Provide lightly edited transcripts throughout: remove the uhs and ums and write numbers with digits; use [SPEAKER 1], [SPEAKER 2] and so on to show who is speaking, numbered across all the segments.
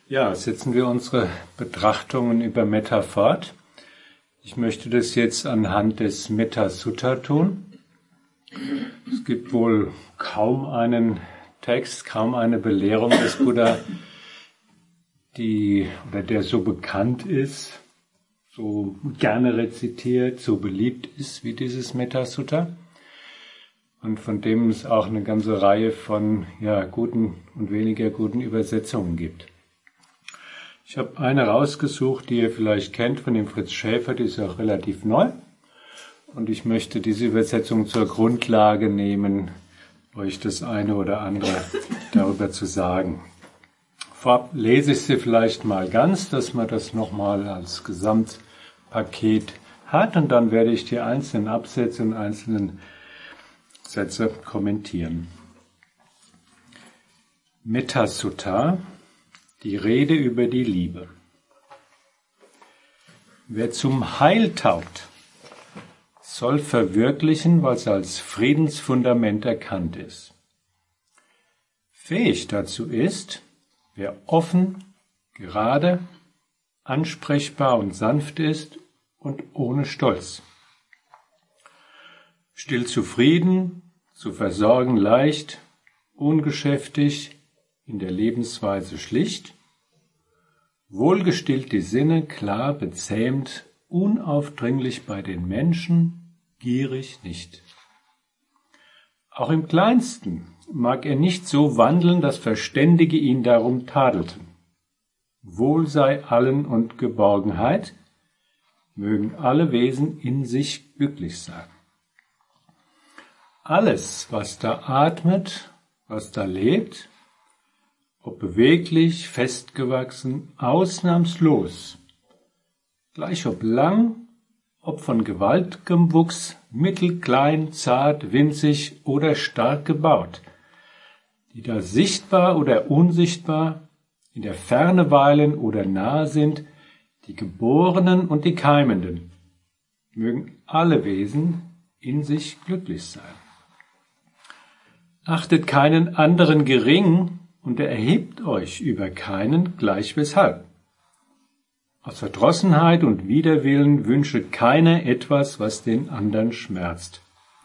[SPEAKER 1] Ja, setzen wir unsere Betrachtungen über Metta fort. Ich möchte das jetzt anhand des Metta-Sutta tun. Es gibt wohl kaum einen Text, kaum eine Belehrung des Buddha, der so bekannt ist, so gerne rezitiert, so beliebt ist wie dieses Metta-Sutta. Und von dem es auch eine ganze Reihe von guten und weniger guten Übersetzungen gibt. Ich habe eine rausgesucht, die ihr vielleicht kennt, von dem Fritz Schäfer, die ist auch relativ neu. Und ich möchte diese Übersetzung zur Grundlage nehmen, euch das eine oder andere darüber zu sagen. Vorab lese ich sie vielleicht mal ganz, dass man das nochmal als Gesamtpaket hat. Und dann werde ich die einzelnen Absätze und einzelnen Sätze kommentieren. Metta-Sutta, die Rede über die Liebe. Wer zum Heil taugt, soll verwirklichen, was als Friedensfundament erkannt ist. Fähig dazu ist, wer offen, gerade, ansprechbar und sanft ist und ohne Stolz. Still zufrieden, zu versorgen leicht, ungeschäftig, in der Lebensweise schlicht, wohlgestillt die Sinne, klar bezähmt, unaufdringlich bei den Menschen, gierig nicht. Auch im Kleinsten mag er nicht so wandeln, dass Verständige ihn darum tadelten. Wohl sei allen und Geborgenheit, mögen alle Wesen in sich glücklich sein. Alles, was da atmet, was da lebt, ob beweglich, festgewachsen, ausnahmslos, gleich ob lang, ob von gewaltigem Wuchs, mittelklein, zart, winzig oder stark gebaut, die da sichtbar oder unsichtbar, in der Ferne weilen oder nahe sind, die Geborenen und die Keimenden, mögen alle Wesen in sich glücklich sein. Achtet keinen anderen gering, und er erhebt euch über keinen gleich weshalb. Aus Verdrossenheit und Widerwillen wünscht keiner etwas, was den anderen schmerzt.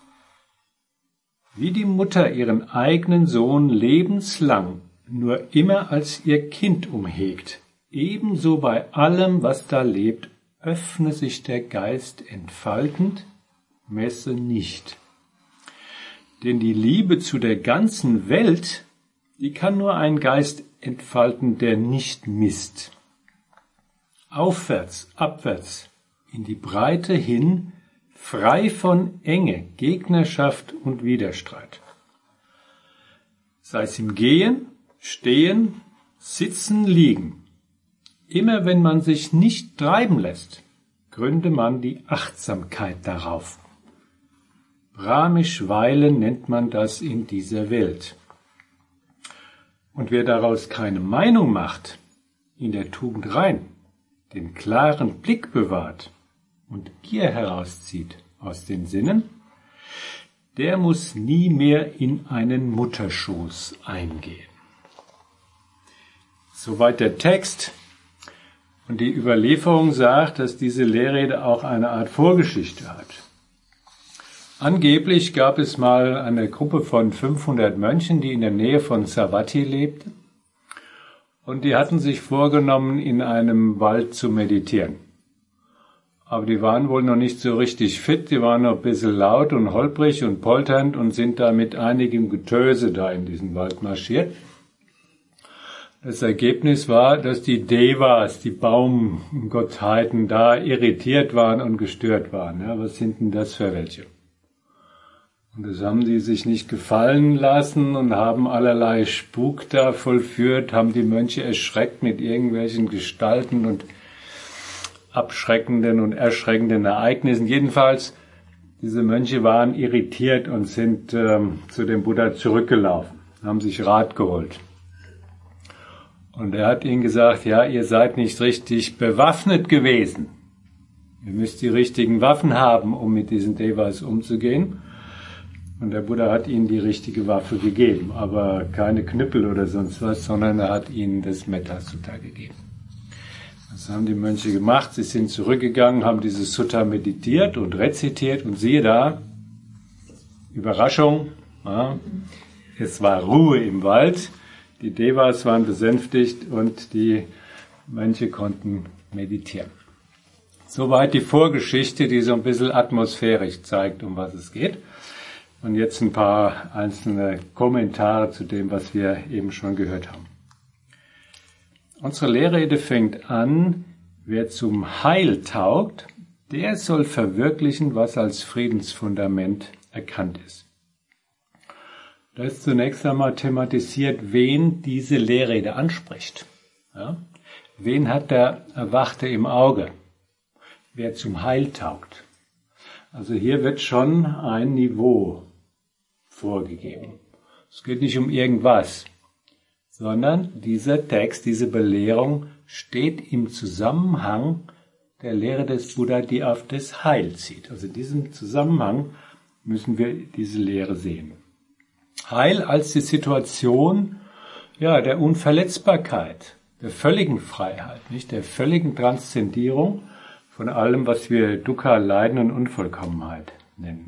[SPEAKER 1] Wie die Mutter ihren eigenen Sohn lebenslang nur immer als ihr Kind umhegt, ebenso bei allem, was da lebt, öffne sich der Geist entfaltend, messe nicht. Denn die Liebe zu der ganzen Welt, die kann nur ein Geist entfalten, der nicht misst. Aufwärts, abwärts, in die Breite hin, frei von Enge, Gegnerschaft und Widerstreit. Sei es im Gehen, Stehen, Sitzen, Liegen. Immer wenn man sich nicht treiben lässt, gründe man die Achtsamkeit darauf. Brahmisch Weilen nennt man das in dieser Welt. Und wer daraus keine Meinung macht, in der Tugend rein, den klaren Blick bewahrt und Gier herauszieht aus den Sinnen, der muss nie mehr in einen Mutterschoß eingehen. Soweit der Text. Und die Überlieferung sagt, dass diese Lehrrede auch eine Art Vorgeschichte hat. Angeblich gab es mal eine Gruppe von 500 Mönchen, die in der Nähe von Savatthi lebten. Und die hatten sich vorgenommen, in einem Wald zu meditieren. Aber die waren wohl noch nicht so richtig fit, die waren noch ein bisschen laut und holprig und polternd und sind da mit einigem Getöse da in diesen Wald marschiert. Das Ergebnis war, dass die Devas, die Baumgottheiten, da irritiert waren und gestört waren. Ja, was sind denn das für welche? Und das haben die sich nicht gefallen lassen und haben allerlei Spuk da vollführt, haben die Mönche erschreckt mit irgendwelchen Gestalten und abschreckenden und erschreckenden Ereignissen. Jedenfalls, diese Mönche waren irritiert und sind zu dem Buddha zurückgelaufen, haben sich Rat geholt. Und er hat ihnen gesagt, ja, ihr seid nicht richtig bewaffnet gewesen. Ihr müsst die richtigen Waffen haben, um mit diesen Devas umzugehen. und der Buddha hat ihnen die richtige Waffe gegeben, aber keine Knüppel oder sonst was, sondern er hat ihnen das Metta Sutta gegeben. Das haben die Mönche gemacht, sie sind zurückgegangen, haben dieses Sutta meditiert und rezitiert und siehe da, Überraschung, ja, es war Ruhe im Wald, die Devas waren besänftigt und die Mönche konnten meditieren. Soweit die Vorgeschichte, die so ein bisschen atmosphärisch zeigt, um was es geht. Und jetzt ein paar einzelne Kommentare zu dem, was wir eben schon gehört haben. Unsere Lehrrede fängt an, wer zum Heil taugt, der soll verwirklichen, was als Friedensfundament erkannt ist. Da ist zunächst einmal thematisiert, wen diese Lehrrede anspricht. Ja? Wen hat der Erwachte im Auge? Wer zum Heil taugt. Also hier wird schon ein Niveau vorgegeben. Es geht nicht um irgendwas, sondern dieser Text, diese Belehrung steht im Zusammenhang der Lehre des Buddha, die auf das Heil zieht. Also in diesem Zusammenhang müssen wir diese Lehre sehen. Heil als die Situation, ja, der Unverletzbarkeit, der völligen Freiheit, nicht der völligen Transzendierung von allem, was wir Dukkha, Leiden und Unvollkommenheit nennen.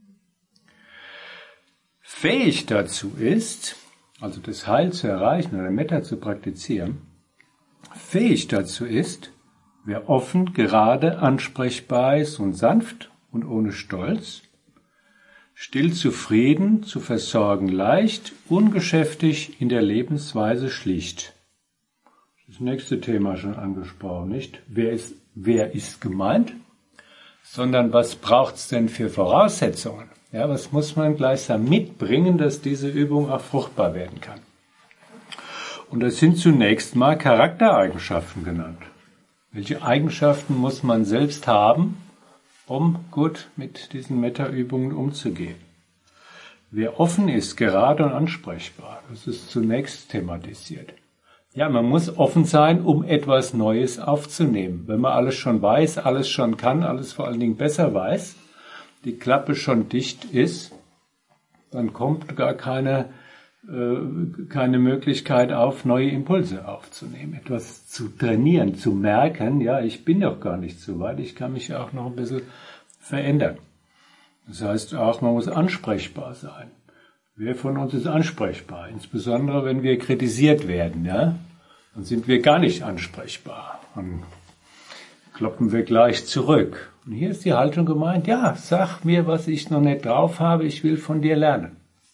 [SPEAKER 1] Fähig dazu ist, also das Heil zu erreichen oder Metta zu praktizieren, fähig dazu ist, wer offen, gerade, ansprechbar ist und sanft und ohne Stolz, still zufrieden, zu versorgen leicht, ungeschäftig, in der Lebensweise schlicht. Das nächste Thema schon angesprochen, nicht? Wer ist gemeint? Sondern was braucht's denn für Voraussetzungen? Ja, was muss man gleichsam mitbringen, dass diese Übung auch fruchtbar werden kann? Und das sind zunächst mal Charaktereigenschaften genannt. Welche Eigenschaften muss man selbst haben, um gut mit diesen Metta-Übungen umzugehen? Wer offen ist, gerade und ansprechbar, das ist zunächst thematisiert. Ja, man muss offen sein, um etwas Neues aufzunehmen. Wenn man alles schon weiß, alles schon kann, alles vor allen Dingen besser weiß, die Klappe schon dicht ist, dann kommt gar keine Möglichkeit auf, neue Impulse aufzunehmen, etwas zu trainieren, zu merken, ja, ich bin doch gar nicht so weit, ich kann mich auch noch ein bisschen verändern. Das heißt auch, man muss ansprechbar sein. Wer von uns ist ansprechbar? Insbesondere, wenn wir kritisiert werden, ja, dann sind wir gar nicht ansprechbar. Dann kloppen wir gleich zurück. Und hier ist die Haltung gemeint, ja, sag mir, was ich noch nicht drauf habe, ich will von dir lernen.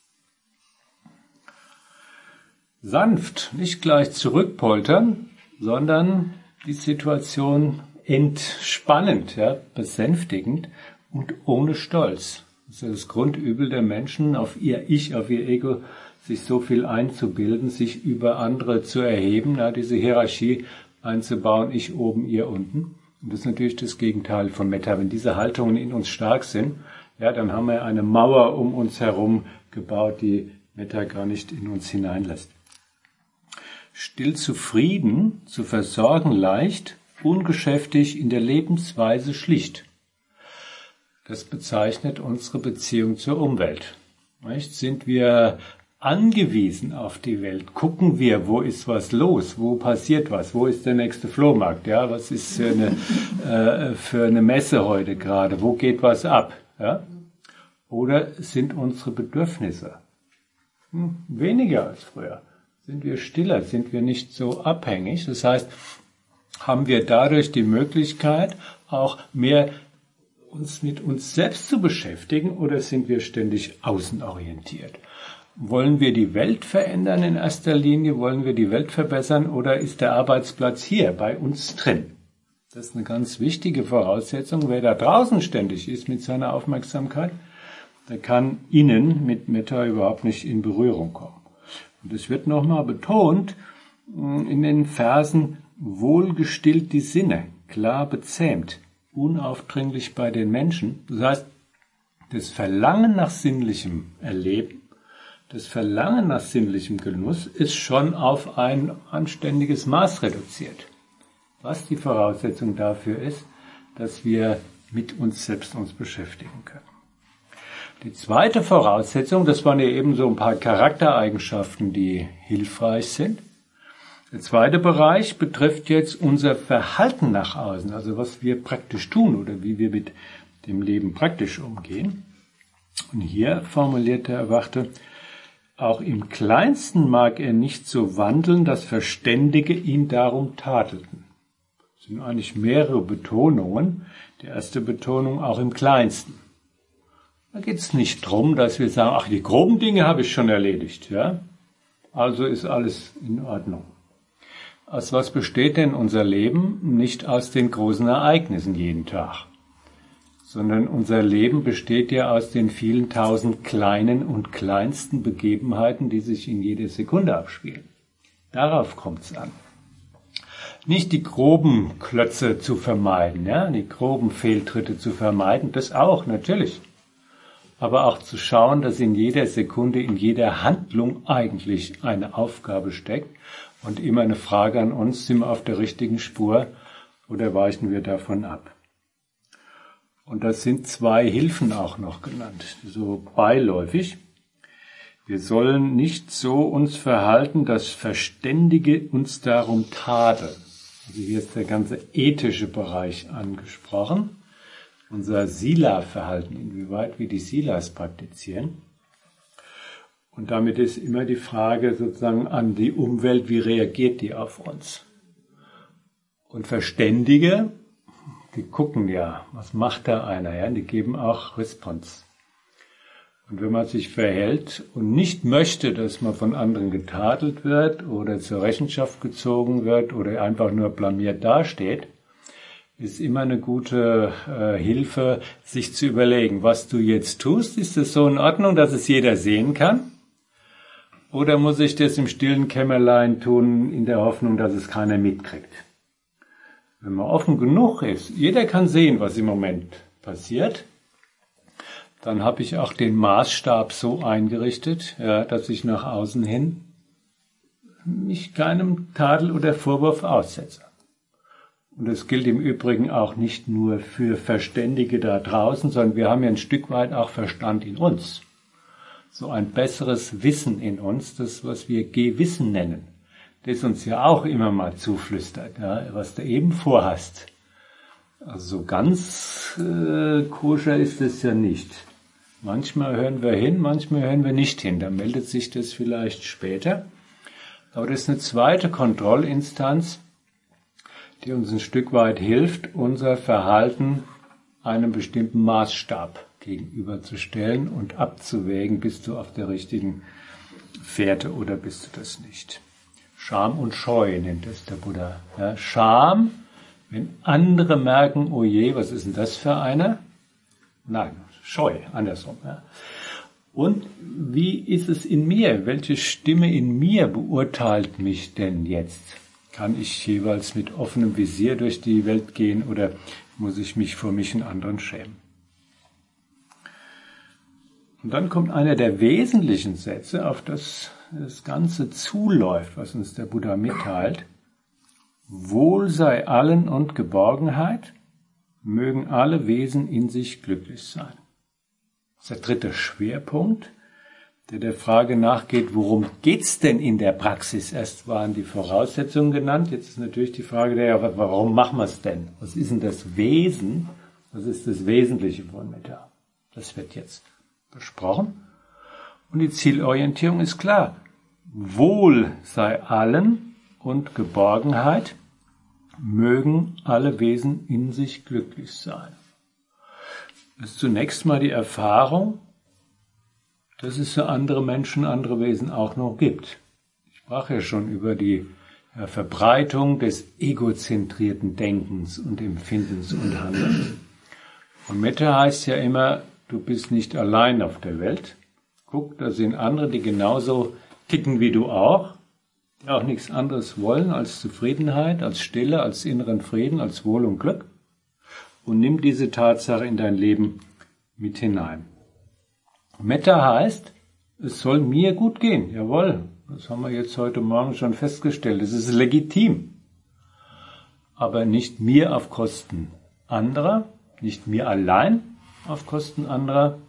[SPEAKER 1] Sanft, nicht gleich zurückpoltern, sondern die Situation entspannend, ja, besänftigend und ohne Stolz. Das ist ja das Grundübel der Menschen, auf ihr Ich, auf ihr Ego, sich so viel einzubilden, sich über andere zu erheben, ja, diese Hierarchie einzubauen, ich oben, ihr unten. Und das ist natürlich das Gegenteil von Metta. Wenn diese Haltungen in uns stark sind, ja, dann haben wir eine Mauer um uns herum gebaut, die Metta gar nicht in uns hineinlässt. Still zufrieden, zu versorgen leicht, ungeschäftig, in der Lebensweise schlicht. Das bezeichnet unsere Beziehung zur Umwelt. Nicht? Sind wir angewiesen auf die Welt? Gucken wir, wo ist was los? Wo passiert was? Wo ist der nächste Flohmarkt? Ja, was ist für eine Messe heute gerade? Wo geht was ab? Ja? Oder sind unsere Bedürfnisse weniger als früher? Sind wir stiller? Sind wir nicht so abhängig? Das heißt, haben wir dadurch die Möglichkeit, auch mehr uns mit uns selbst zu beschäftigen, oder sind wir ständig außenorientiert? Wollen wir die Welt verändern in erster Linie? Wollen wir die Welt verbessern, oder ist der Arbeitsplatz hier bei uns drin? Das ist eine ganz wichtige Voraussetzung. Wer da draußen ständig ist mit seiner Aufmerksamkeit, der kann innen mit Metta überhaupt nicht in Berührung kommen. Und es wird nochmal betont in den Versen: wohlgestillt die Sinne, klar bezähmt, unaufdringlich bei den Menschen. Das heißt, das Verlangen nach sinnlichem Erleben, das Verlangen nach sinnlichem Genuss ist schon auf ein anständiges Maß reduziert. Was die Voraussetzung dafür ist, dass wir mit uns selbst beschäftigen können. Die zweite Voraussetzung, das waren ja eben so ein paar Charaktereigenschaften, die hilfreich sind. Der zweite Bereich betrifft jetzt unser Verhalten nach außen, also was wir praktisch tun oder wie wir mit dem Leben praktisch umgehen. Und hier formuliert der Erwachte: Auch im Kleinsten mag er nicht so wandeln, dass Verständige ihn darum tadelten. Das sind eigentlich mehrere Betonungen. Die erste Betonung auch im Kleinsten. Da geht es nicht darum, dass wir sagen, ach, die groben Dinge habe ich schon erledigt, ja? Also ist alles in Ordnung. Aus was besteht denn unser Leben? Nicht aus den großen Ereignissen jeden Tag, sondern unser Leben besteht ja aus den vielen tausend kleinen und kleinsten Begebenheiten, die sich in jeder Sekunde abspielen. Darauf kommt es an. Nicht die groben Klötze zu vermeiden, ja, die groben Fehltritte zu vermeiden, das auch, natürlich. Aber auch zu schauen, dass in jeder Sekunde, in jeder Handlung eigentlich eine Aufgabe steckt und immer eine Frage an uns: Sind wir auf der richtigen Spur oder weichen wir davon ab? Und das sind zwei Hilfen auch noch genannt, so beiläufig. Wir sollen nicht so uns verhalten, dass Verständige uns darum tadeln. Also hier ist der ganze ethische Bereich angesprochen. Unser Sila-Verhalten, inwieweit wir die Silas praktizieren. Und damit ist immer die Frage sozusagen an die Umwelt, wie reagiert die auf uns? Und Verständige, die gucken ja, was macht da einer, ja, die geben auch Response. Und wenn man sich verhält und nicht möchte, dass man von anderen getadelt wird oder zur Rechenschaft gezogen wird oder einfach nur blamiert dasteht, ist immer eine gute Hilfe, sich zu überlegen, was du jetzt tust. Ist es so in Ordnung, dass es jeder sehen kann? Oder muss ich das im stillen Kämmerlein tun, in der Hoffnung, dass es keiner mitkriegt? Wenn man offen genug ist, jeder kann sehen, was im Moment passiert, dann habe ich auch den Maßstab so eingerichtet, ja, dass ich nach außen hin mich keinem Tadel oder Vorwurf aussetze. Und das gilt im Übrigen auch nicht nur für Verständige da draußen, sondern wir haben ja ein Stück weit auch Verstand in uns. So ein besseres Wissen in uns, das, was wir Gewissen nennen, das uns ja auch immer mal zuflüstert, ja, was du eben vorhast. Also so ganz koscher ist es ja nicht. Manchmal hören wir hin, manchmal hören wir nicht hin. Da meldet sich das vielleicht später. Aber das ist eine zweite Kontrollinstanz, die uns ein Stück weit hilft, unser Verhalten einem bestimmten Maßstab gegenüberzustellen und abzuwägen, bist du auf der richtigen Fährte oder bist du das nicht. Scham und Scheu nennt es der Buddha. Ja, Scham, wenn andere merken, oh je, was ist denn das für einer? Nein, Scheu, andersrum. Ja. Und wie ist es in mir? Welche Stimme in mir beurteilt mich denn jetzt? Kann ich jeweils mit offenem Visier durch die Welt gehen oder muss ich mich vor mich und anderen schämen? Und dann kommt einer der wesentlichen Sätze, auf das das Ganze zuläuft, was uns der Buddha mitteilt. Wohl sei allen und Geborgenheit, mögen alle Wesen in sich glücklich sein. Das ist der dritte Schwerpunkt, der Frage nachgeht, worum geht's denn in der Praxis? Erst waren die Voraussetzungen genannt, jetzt ist natürlich die Frage, warum machen wir es denn? Was ist denn das Wesen? Was ist das Wesentliche von Metta? Das wird jetzt besprochen. Und die Zielorientierung ist klar. Wohl sei allen und Geborgenheit, mögen alle Wesen in sich glücklich sein. Das ist zunächst mal die Erfahrung, dass es für andere Menschen, andere Wesen auch noch gibt. Ich sprach ja schon über die Verbreitung des egozentrierten Denkens und Empfindens und Handelns. Und Metta heißt ja immer, du bist nicht allein auf der Welt. Guck, da sind andere, die genauso ticken wie du auch, die auch nichts anderes wollen als Zufriedenheit, als Stille, als inneren Frieden, als Wohl und Glück. Und nimm diese Tatsache in dein Leben mit hinein. Metta heißt, es soll mir gut gehen. Jawohl, das haben wir jetzt heute Morgen schon festgestellt. Es ist legitim. Aber nicht mir auf Kosten anderer, nicht mir allein auf Kosten anderer,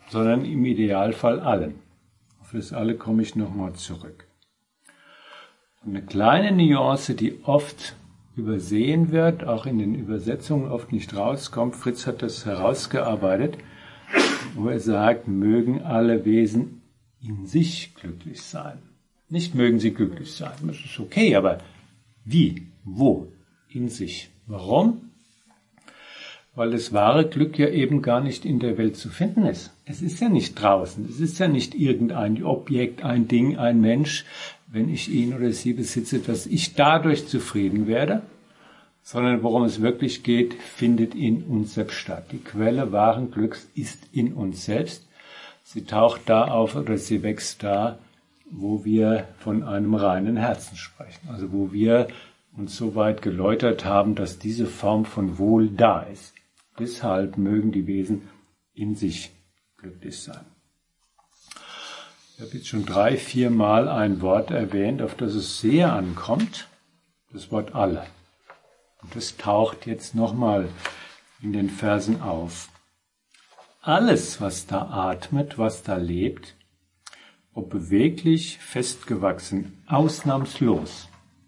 [SPEAKER 1] sondern im Idealfall allen. Auf das alle komme ich nochmal zurück. Und eine kleine Nuance, die oft übersehen wird, auch in den Übersetzungen oft nicht rauskommt, Fritz hat das herausgearbeitet, wo er sagt, mögen alle Wesen in sich glücklich sein. Nicht mögen sie glücklich sein, das ist okay, aber wie, wo, in sich. Warum? Weil das wahre Glück ja eben gar nicht in der Welt zu finden ist. Es ist ja nicht draußen, es ist ja nicht irgendein Objekt, ein Ding, ein Mensch, wenn ich ihn oder sie besitze, dass ich dadurch zufrieden werde, sondern worum es wirklich geht, findet in uns selbst statt. Die Quelle wahren Glücks ist in uns selbst. Sie taucht da auf oder sie wächst da, wo wir von einem reinen Herzen sprechen. Also wo wir uns so weit geläutert haben, dass diese Form von Wohl da ist. Deshalb mögen die Wesen in sich glücklich sein. Ich habe jetzt schon 3-4 Mal ein Wort erwähnt, auf das es sehr ankommt, das Wort alle. Und das taucht jetzt nochmal in den Versen auf. Alles, was da atmet, was da lebt, ob beweglich, festgewachsen, ausnahmslos.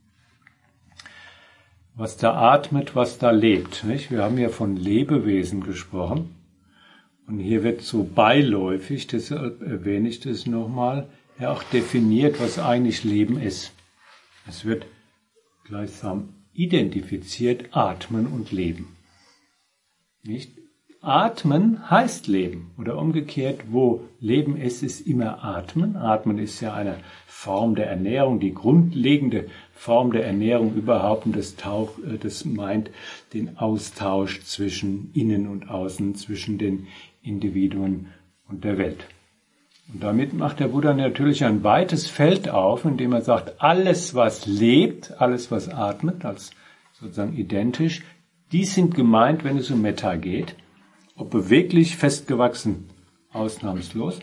[SPEAKER 1] Was da atmet, was da lebt. Nicht? Wir haben ja von Lebewesen gesprochen. Und hier wird so beiläufig, deshalb erwähne ich das nochmal, ja auch definiert, was eigentlich Leben ist. Es wird gleichsam identifiziert, Atmen und Leben. Nicht? Atmen heißt Leben. Oder umgekehrt, wo Leben ist, ist immer Atmen. Atmen ist ja eine Form der Ernährung, die grundlegende Form der Ernährung überhaupt. Und das meint den Austausch zwischen Innen und Außen, zwischen den Individuen und der Welt. Und damit macht der Buddha natürlich ein weites Feld auf, indem er sagt, alles was lebt, alles was atmet, als sozusagen identisch, die sind gemeint, wenn es um Metta geht, ob beweglich, festgewachsen, ausnahmslos.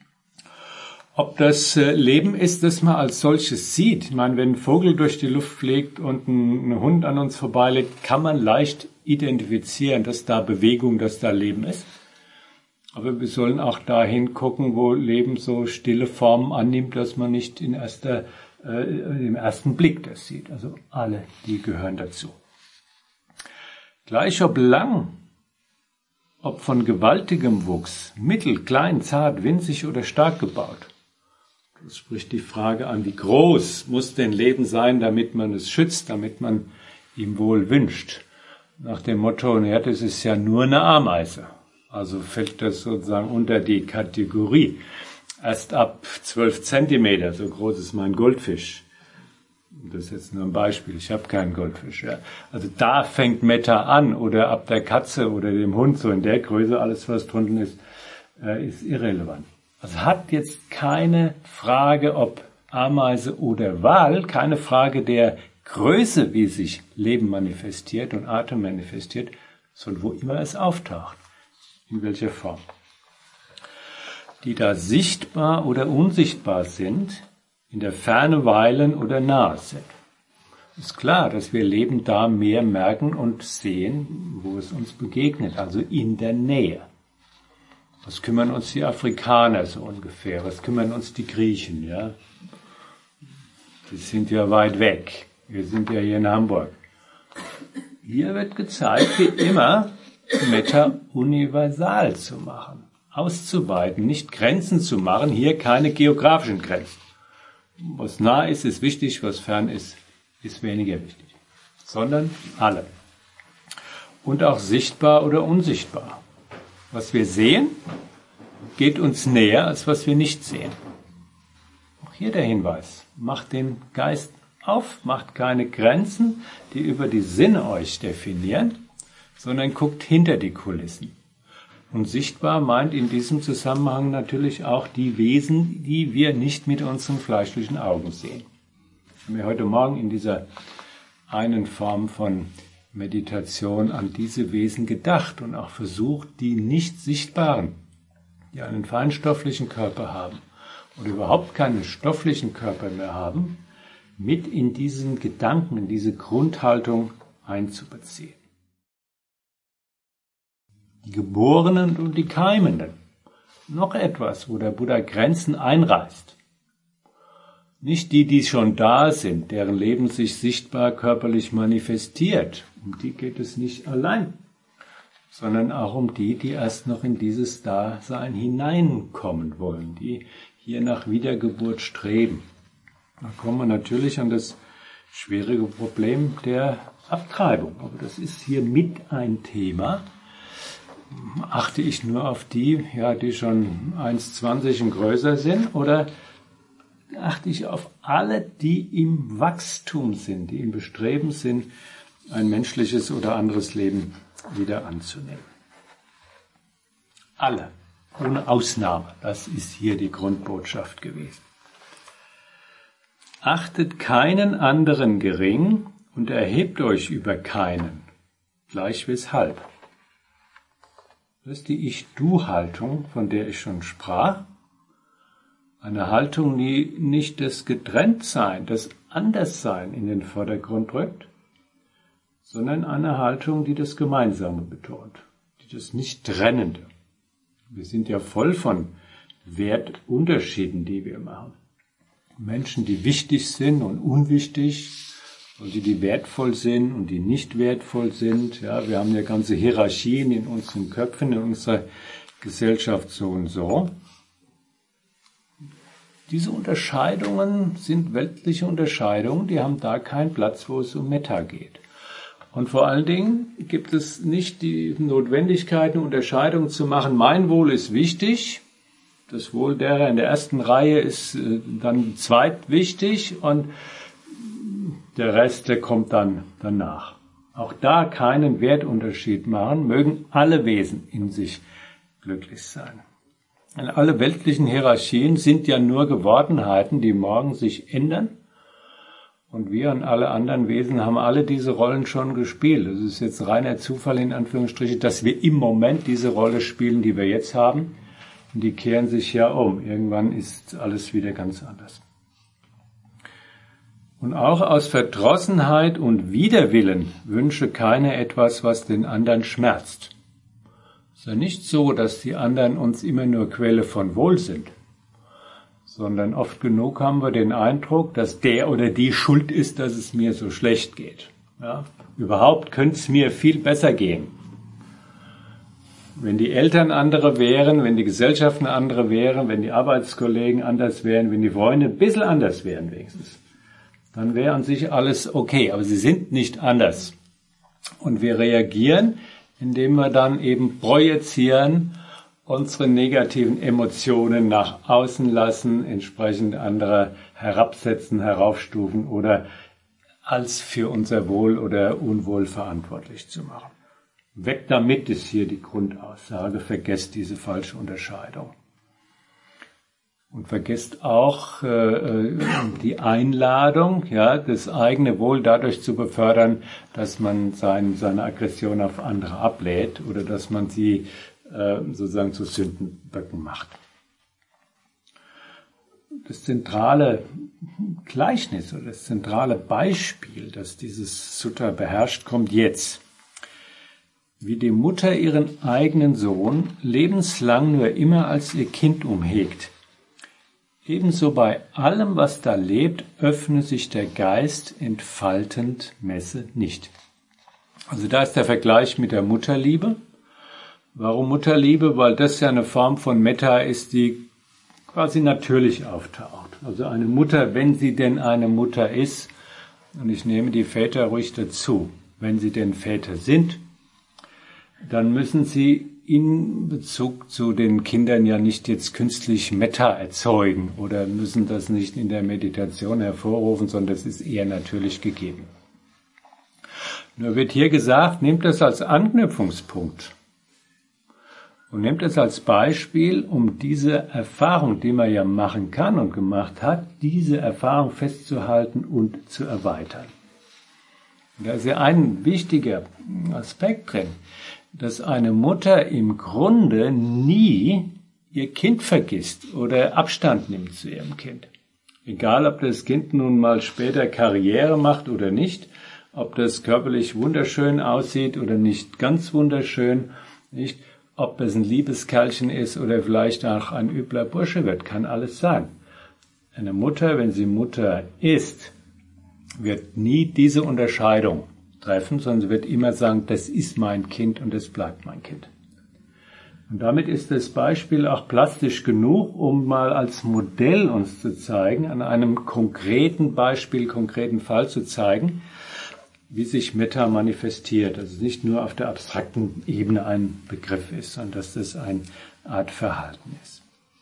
[SPEAKER 1] Ob das Leben ist, das man als solches sieht. Ich meine, wenn ein Vogel durch die Luft fliegt und ein Hund an uns vorbeilebt, kann man leicht identifizieren, dass da Bewegung, dass da Leben ist. Aber wir sollen auch dahin gucken, wo Leben so stille Formen annimmt, dass man nicht im ersten Blick das sieht. Also alle, die gehören dazu. Gleich ob lang, ob von gewaltigem Wuchs, mittel, klein, zart, winzig oder stark gebaut. Das spricht die Frage an, wie groß muss denn Leben sein, damit man es schützt, damit man ihm wohl wünscht. Nach dem Motto, ja, das ist ja nur eine Ameise. Also fällt das sozusagen unter die Kategorie. Erst ab 12 Zentimeter, so groß ist mein Goldfisch. Das ist jetzt nur ein Beispiel, ich habe keinen Goldfisch. Ja. Also da fängt Metta an, oder ab der Katze oder dem Hund, so in der Größe, alles was drunten ist irrelevant. Also hat jetzt keine Frage, ob Ameise oder Wal, keine Frage der Größe, wie sich Leben manifestiert und Atem manifestiert, sondern wo immer es auftaucht. In welcher Form. Die da sichtbar oder unsichtbar sind, in der Ferne weilen oder nahe sind. Ist klar, dass wir Leben da mehr merken und sehen, wo es uns begegnet, also in der Nähe. Was kümmern uns die Afrikaner so ungefähr? Was kümmern uns die Griechen? Ja? Die sind ja weit weg. Wir sind ja hier in Hamburg. Hier wird gezeigt, wie immer, Metta universal zu machen, auszuweiten, nicht Grenzen zu machen, hier keine geografischen Grenzen. Was nah ist, ist wichtig, was fern ist, ist weniger wichtig, sondern alle. Und auch sichtbar oder unsichtbar. Was wir sehen, geht uns näher, als was wir nicht sehen. Auch hier der Hinweis, macht den Geist auf, macht keine Grenzen, die über die Sinne euch definieren, sondern guckt hinter die Kulissen. Und sichtbar meint in diesem Zusammenhang natürlich auch die Wesen, die wir nicht mit unseren fleischlichen Augen sehen. Wir haben ja heute Morgen in dieser einen Form von Meditation an diese Wesen gedacht und auch versucht, die nicht sichtbaren, die einen feinstofflichen Körper haben oder überhaupt keinen stofflichen Körper mehr haben, mit in diesen Gedanken, in diese Grundhaltung einzubeziehen. Die Geborenen und die Keimenden, noch etwas, wo der Buddha Grenzen einreißt. Nicht die, die schon da sind, deren Leben sich sichtbar körperlich manifestiert. Um die geht es nicht allein, sondern auch um die, die erst noch in dieses Dasein hineinkommen wollen, die hier nach Wiedergeburt streben. Da kommen wir natürlich an das schwierige Problem der Abtreibung. Aber das ist hier mit ein Thema. Achte ich nur auf die, ja, die schon 1,20 und größer sind, oder achte ich auf alle, die im Wachstum sind, die im Bestreben sind, ein menschliches oder anderes Leben wieder anzunehmen. Alle, ohne Ausnahme, das ist hier die Grundbotschaft gewesen. Achtet keinen anderen gering und erhebt euch über keinen, gleich weshalb. Das ist die Ich-Du-Haltung, von der ich schon sprach. Eine Haltung, die nicht das Getrenntsein, das Anderssein in den Vordergrund rückt, sondern eine Haltung, die das Gemeinsame betont, die das Nicht-Trennende. Wir sind ja voll von Wertunterschieden, die wir machen. Menschen, die wichtig sind und unwichtig, und die wertvoll sind und die nicht wertvoll sind. Ja, wir haben ja ganze Hierarchien in unseren Köpfen, in unserer Gesellschaft so und so. Diese Unterscheidungen sind weltliche Unterscheidungen, die haben da keinen Platz, wo es um Metta geht. Und vor allen Dingen gibt es nicht die Notwendigkeit, eine Unterscheidung zu machen. Mein Wohl ist wichtig, das Wohl derer in der ersten Reihe ist dann zweitwichtig und der Rest, der kommt dann danach. Auch da keinen Wertunterschied machen, mögen alle Wesen in sich glücklich sein. Und alle weltlichen Hierarchien sind ja nur Gewordenheiten, die morgen sich ändern. Und wir und alle anderen Wesen haben alle diese Rollen schon gespielt. Es ist jetzt reiner Zufall in Anführungsstrichen, dass wir im Moment diese Rolle spielen, die wir jetzt haben. Und die kehren sich ja um. Irgendwann ist alles wieder ganz anders. Und auch aus Verdrossenheit und Widerwillen wünsche keiner etwas, was den anderen schmerzt. Es ist ja nicht so, dass die anderen uns immer nur Quelle von Wohl sind, sondern oft genug haben wir den Eindruck, dass der oder die schuld ist, dass es mir so schlecht geht. Ja? Überhaupt könnte es mir viel besser gehen. Wenn die Eltern andere wären, wenn die Gesellschaften andere wären, wenn die Arbeitskollegen anders wären, wenn die Freunde ein bisschen anders wären wenigstens, dann wäre an sich alles okay. Aber sie sind nicht anders. Und wir reagieren, indem wir dann eben projizieren, unsere negativen Emotionen nach außen lassen, entsprechend anderer herabsetzen, heraufstufen oder als für unser Wohl oder Unwohl verantwortlich zu machen. Weg damit ist hier die Grundaussage, vergesst diese falsche Unterscheidung. Und vergesst auch die Einladung, ja, das eigene Wohl dadurch zu befördern, dass man seine Aggression auf andere ablädt oder dass man sie sozusagen zu Sündenböcken macht. Das zentrale Gleichnis oder das zentrale Beispiel, das dieses Sutta beherrscht, kommt jetzt. Wie die Mutter ihren eigenen Sohn lebenslang nur immer als ihr Kind umhegt, ebenso bei allem, was da lebt, öffne sich der Geist entfaltend Messe nicht. Also da ist der Vergleich mit der Mutterliebe. Warum Mutterliebe? Weil das ja eine Form von Metta ist, die quasi natürlich auftaucht. Also eine Mutter, wenn sie denn eine Mutter ist, und ich nehme die Väter ruhig dazu, wenn sie denn Väter sind, dann müssen sie in Bezug zu den Kindern ja nicht jetzt künstlich Metta erzeugen oder müssen das nicht in der Meditation hervorrufen, sondern das ist eher natürlich gegeben. Nur wird hier gesagt, nehmt das als Anknüpfungspunkt und nehmt es als Beispiel, um diese Erfahrung, die man ja machen kann und gemacht hat, diese Erfahrung festzuhalten und zu erweitern. Da ist ja ein wichtiger Aspekt drin, dass eine Mutter im Grunde nie ihr Kind vergisst oder Abstand nimmt zu ihrem Kind. Egal, ob das Kind nun mal später Karriere macht oder nicht, ob das körperlich wunderschön aussieht oder nicht ganz wunderschön, nicht, Ob es ein Liebeskerlchen ist oder vielleicht auch ein übler Bursche wird, kann alles sein. Eine Mutter, wenn sie Mutter ist, wird nie diese Unterscheidung treffen, sondern sie wird immer sagen, das ist mein Kind und das bleibt mein Kind. Und damit ist das Beispiel auch plastisch genug, um mal als Modell uns zu zeigen, an einem konkreten Beispiel, konkreten Fall zu zeigen, wie sich Metta manifestiert. Also nicht nur auf der abstrakten Ebene ein Begriff ist, sondern dass das eine Art Verhalten ist.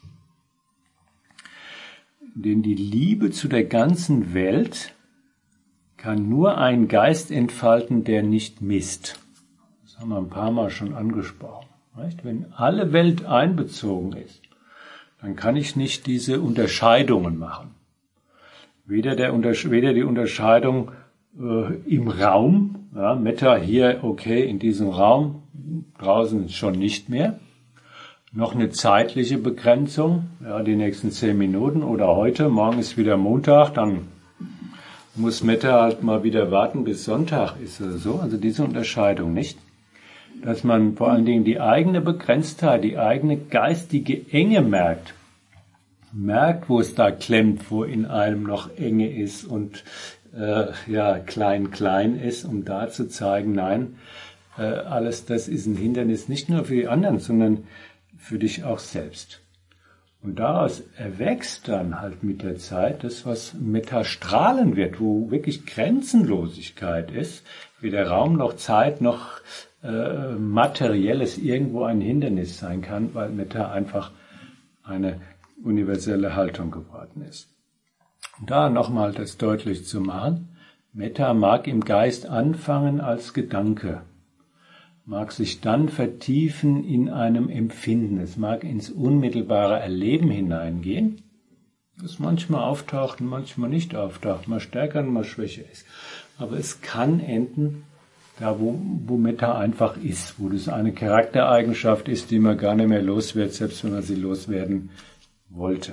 [SPEAKER 1] Denn die Liebe zu der ganzen Welt kann nur ein Geist entfalten, der nicht misst. Das haben wir ein paar Mal schon angesprochen. Wenn alle Welt einbezogen ist, dann kann ich nicht diese Unterscheidungen machen. Weder die Unterscheidung im Raum, ja, Metta hier, okay, in diesem Raum, draußen schon nicht mehr, noch eine zeitliche Begrenzung, ja, die nächsten 10 Minuten oder heute, morgen ist wieder Montag, dann muss Metta halt mal wieder warten, bis Sonntag ist oder so, also diese Unterscheidung nicht. Dass man vor allen Dingen die eigene Begrenztheit, die eigene geistige Enge merkt, wo es da klemmt, wo in einem noch Enge ist und klein ist, um da zu zeigen, nein, alles das ist ein Hindernis nicht nur für die anderen, sondern für dich auch selbst. Und daraus erwächst dann halt mit der Zeit das, was Metta strahlen wird, wo wirklich Grenzenlosigkeit ist, weder Raum noch Zeit noch Materielles irgendwo ein Hindernis sein kann, weil Metta einfach eine universelle Haltung geworden ist. Und da nochmal das deutlich zu machen, Metta mag im Geist anfangen als Gedanke, mag sich dann vertiefen in einem Empfinden, es mag ins unmittelbare Erleben hineingehen, das manchmal auftaucht und manchmal nicht auftaucht, mal stärker und mal schwächer ist. Aber es kann enden, da wo Metta einfach ist, wo das eine Charaktereigenschaft ist, die man gar nicht mehr los wird, selbst wenn man sie loswerden wollte.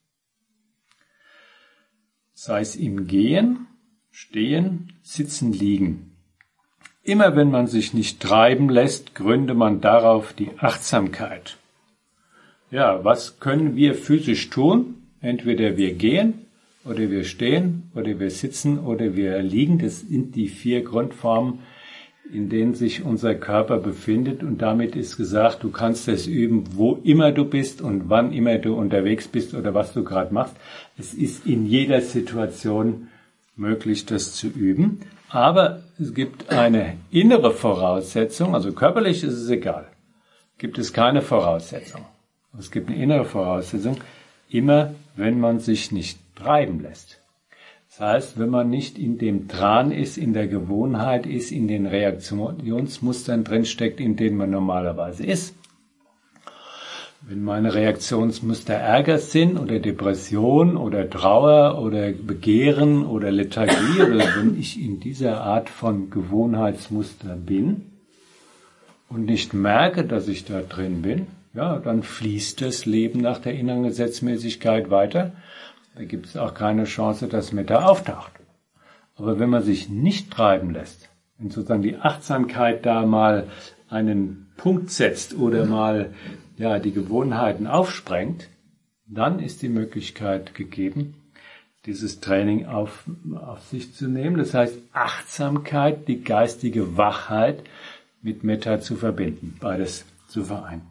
[SPEAKER 1] Sei es im Gehen, Stehen, Sitzen, Liegen. Immer wenn man sich nicht treiben lässt, gründe man darauf die Achtsamkeit. Ja, was können wir physisch tun? Entweder wir gehen, oder wir stehen, oder wir sitzen, oder wir liegen. Das sind die 4 Grundformen, in denen sich unser Körper befindet. Und damit ist gesagt, du kannst es üben, wo immer du bist und wann immer du unterwegs bist oder was du gerade machst. Es ist in jeder Situation möglich, das zu üben. Aber es gibt eine innere Voraussetzung, also körperlich ist es egal. Gibt es keine Voraussetzung. Es gibt eine innere Voraussetzung, immer wenn man sich nicht treiben lässt. Das heißt, wenn man nicht in dem Tran ist, in der Gewohnheit ist, in den Reaktionsmustern drinsteckt, in denen man normalerweise ist. Wenn meine Reaktionsmuster Ärger sind oder Depression oder Trauer oder Begehren oder Lethargie oder wenn ich in dieser Art von Gewohnheitsmuster bin und nicht merke, dass ich da drin bin, ja, dann fließt das Leben nach der inneren Gesetzmäßigkeit weiter. Da gibt es auch keine Chance, dass Metta auftaucht. Aber wenn man sich nicht treiben lässt, wenn sozusagen die Achtsamkeit da mal einen Punkt setzt oder mal die Gewohnheiten aufsprengt, dann ist die Möglichkeit gegeben, dieses Training auf sich zu nehmen. Das heißt, Achtsamkeit, die geistige Wachheit mit Metta zu verbinden, beides zu vereinen.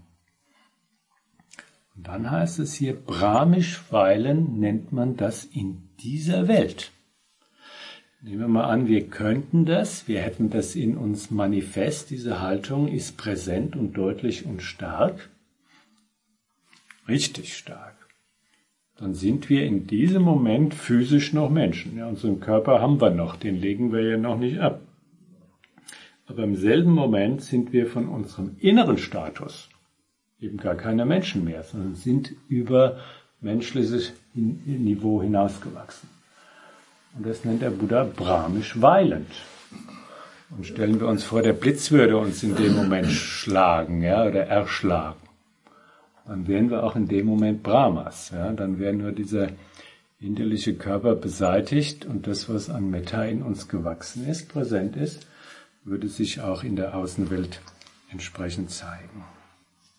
[SPEAKER 1] Und dann heißt es hier, brahmisch weilen nennt man das in dieser Welt. Nehmen wir mal an, wir könnten das, wir hätten das in uns manifest, diese Haltung ist präsent und deutlich und stark, richtig stark. Dann sind wir in diesem Moment physisch noch Menschen. Ja, unseren Körper haben wir noch, den legen wir ja noch nicht ab. Aber im selben Moment sind wir von unserem inneren Status eben gar keine Menschen mehr, sondern sind über menschliches Niveau hinausgewachsen. Und das nennt der Buddha brahmisch weilend. Und stellen wir uns vor, der Blitz würde uns in dem Moment schlagen, oder erschlagen. Dann wären wir auch in dem Moment Brahmas. Dann wäre nur dieser hinderliche Körper beseitigt und das, was an Metta in uns gewachsen ist, präsent ist, würde sich auch in der Außenwelt entsprechend zeigen.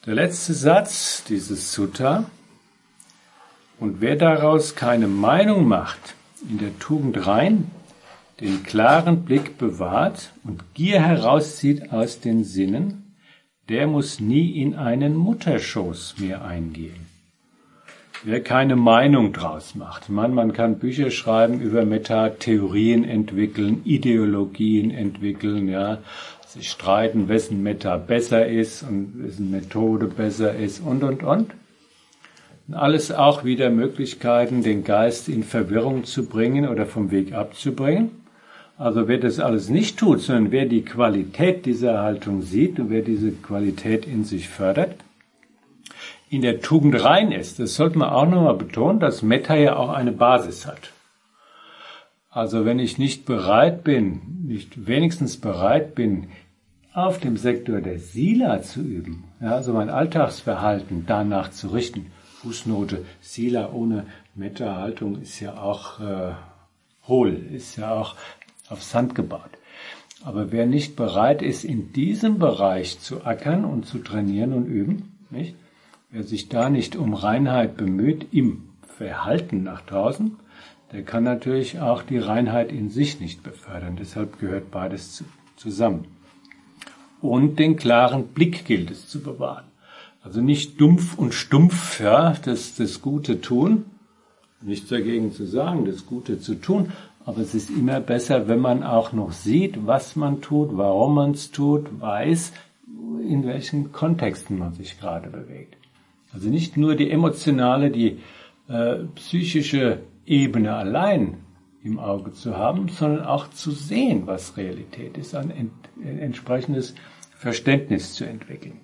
[SPEAKER 1] Der letzte Satz dieses Sutta: Und wer daraus keine Meinung macht, in der Tugend rein, den klaren Blick bewahrt und Gier herauszieht aus den Sinnen, der muss nie in einen Mutterschoß mehr eingehen. Wer keine Meinung draus macht. Ich meine, man kann Bücher schreiben über Metta, Theorien entwickeln, Ideologien entwickeln, ja, sich streiten, wessen Metta besser ist und wessen Methode besser ist und. Und alles auch wieder Möglichkeiten, den Geist in Verwirrung zu bringen oder vom Weg abzubringen. Also wer das alles nicht tut, sondern wer die Qualität dieser Haltung sieht und wer diese Qualität in sich fördert, in der Tugend rein ist. Das sollte man auch nochmal betonen, dass Metta ja auch eine Basis hat. Also wenn ich nicht wenigstens bereit bin, auf dem Sektor der Sila zu üben, ja, also mein Alltagsverhalten danach zu richten. Fußnote: Sila ohne Metta-Haltung ist ja auch hohl, ist ja auch auf Sand gebaut. Aber wer nicht bereit ist, in diesem Bereich zu ackern und zu trainieren und üben, nicht? Wer sich da nicht um Reinheit bemüht, im Verhalten nach draußen, der kann natürlich auch die Reinheit in sich nicht befördern. Deshalb gehört beides zusammen. Und den klaren Blick gilt es zu bewahren. Also nicht dumpf und stumpf, ja, das Gute tun, nichts dagegen zu sagen, das Gute zu tun, aber es ist immer besser, wenn man auch noch sieht, was man tut, warum man es tut, weiß, in welchen Kontexten man sich gerade bewegt. Also nicht nur die emotionale, die psychische Ebene allein im Auge zu haben, sondern auch zu sehen, was Realität ist, ein entsprechendes Verständnis zu entwickeln.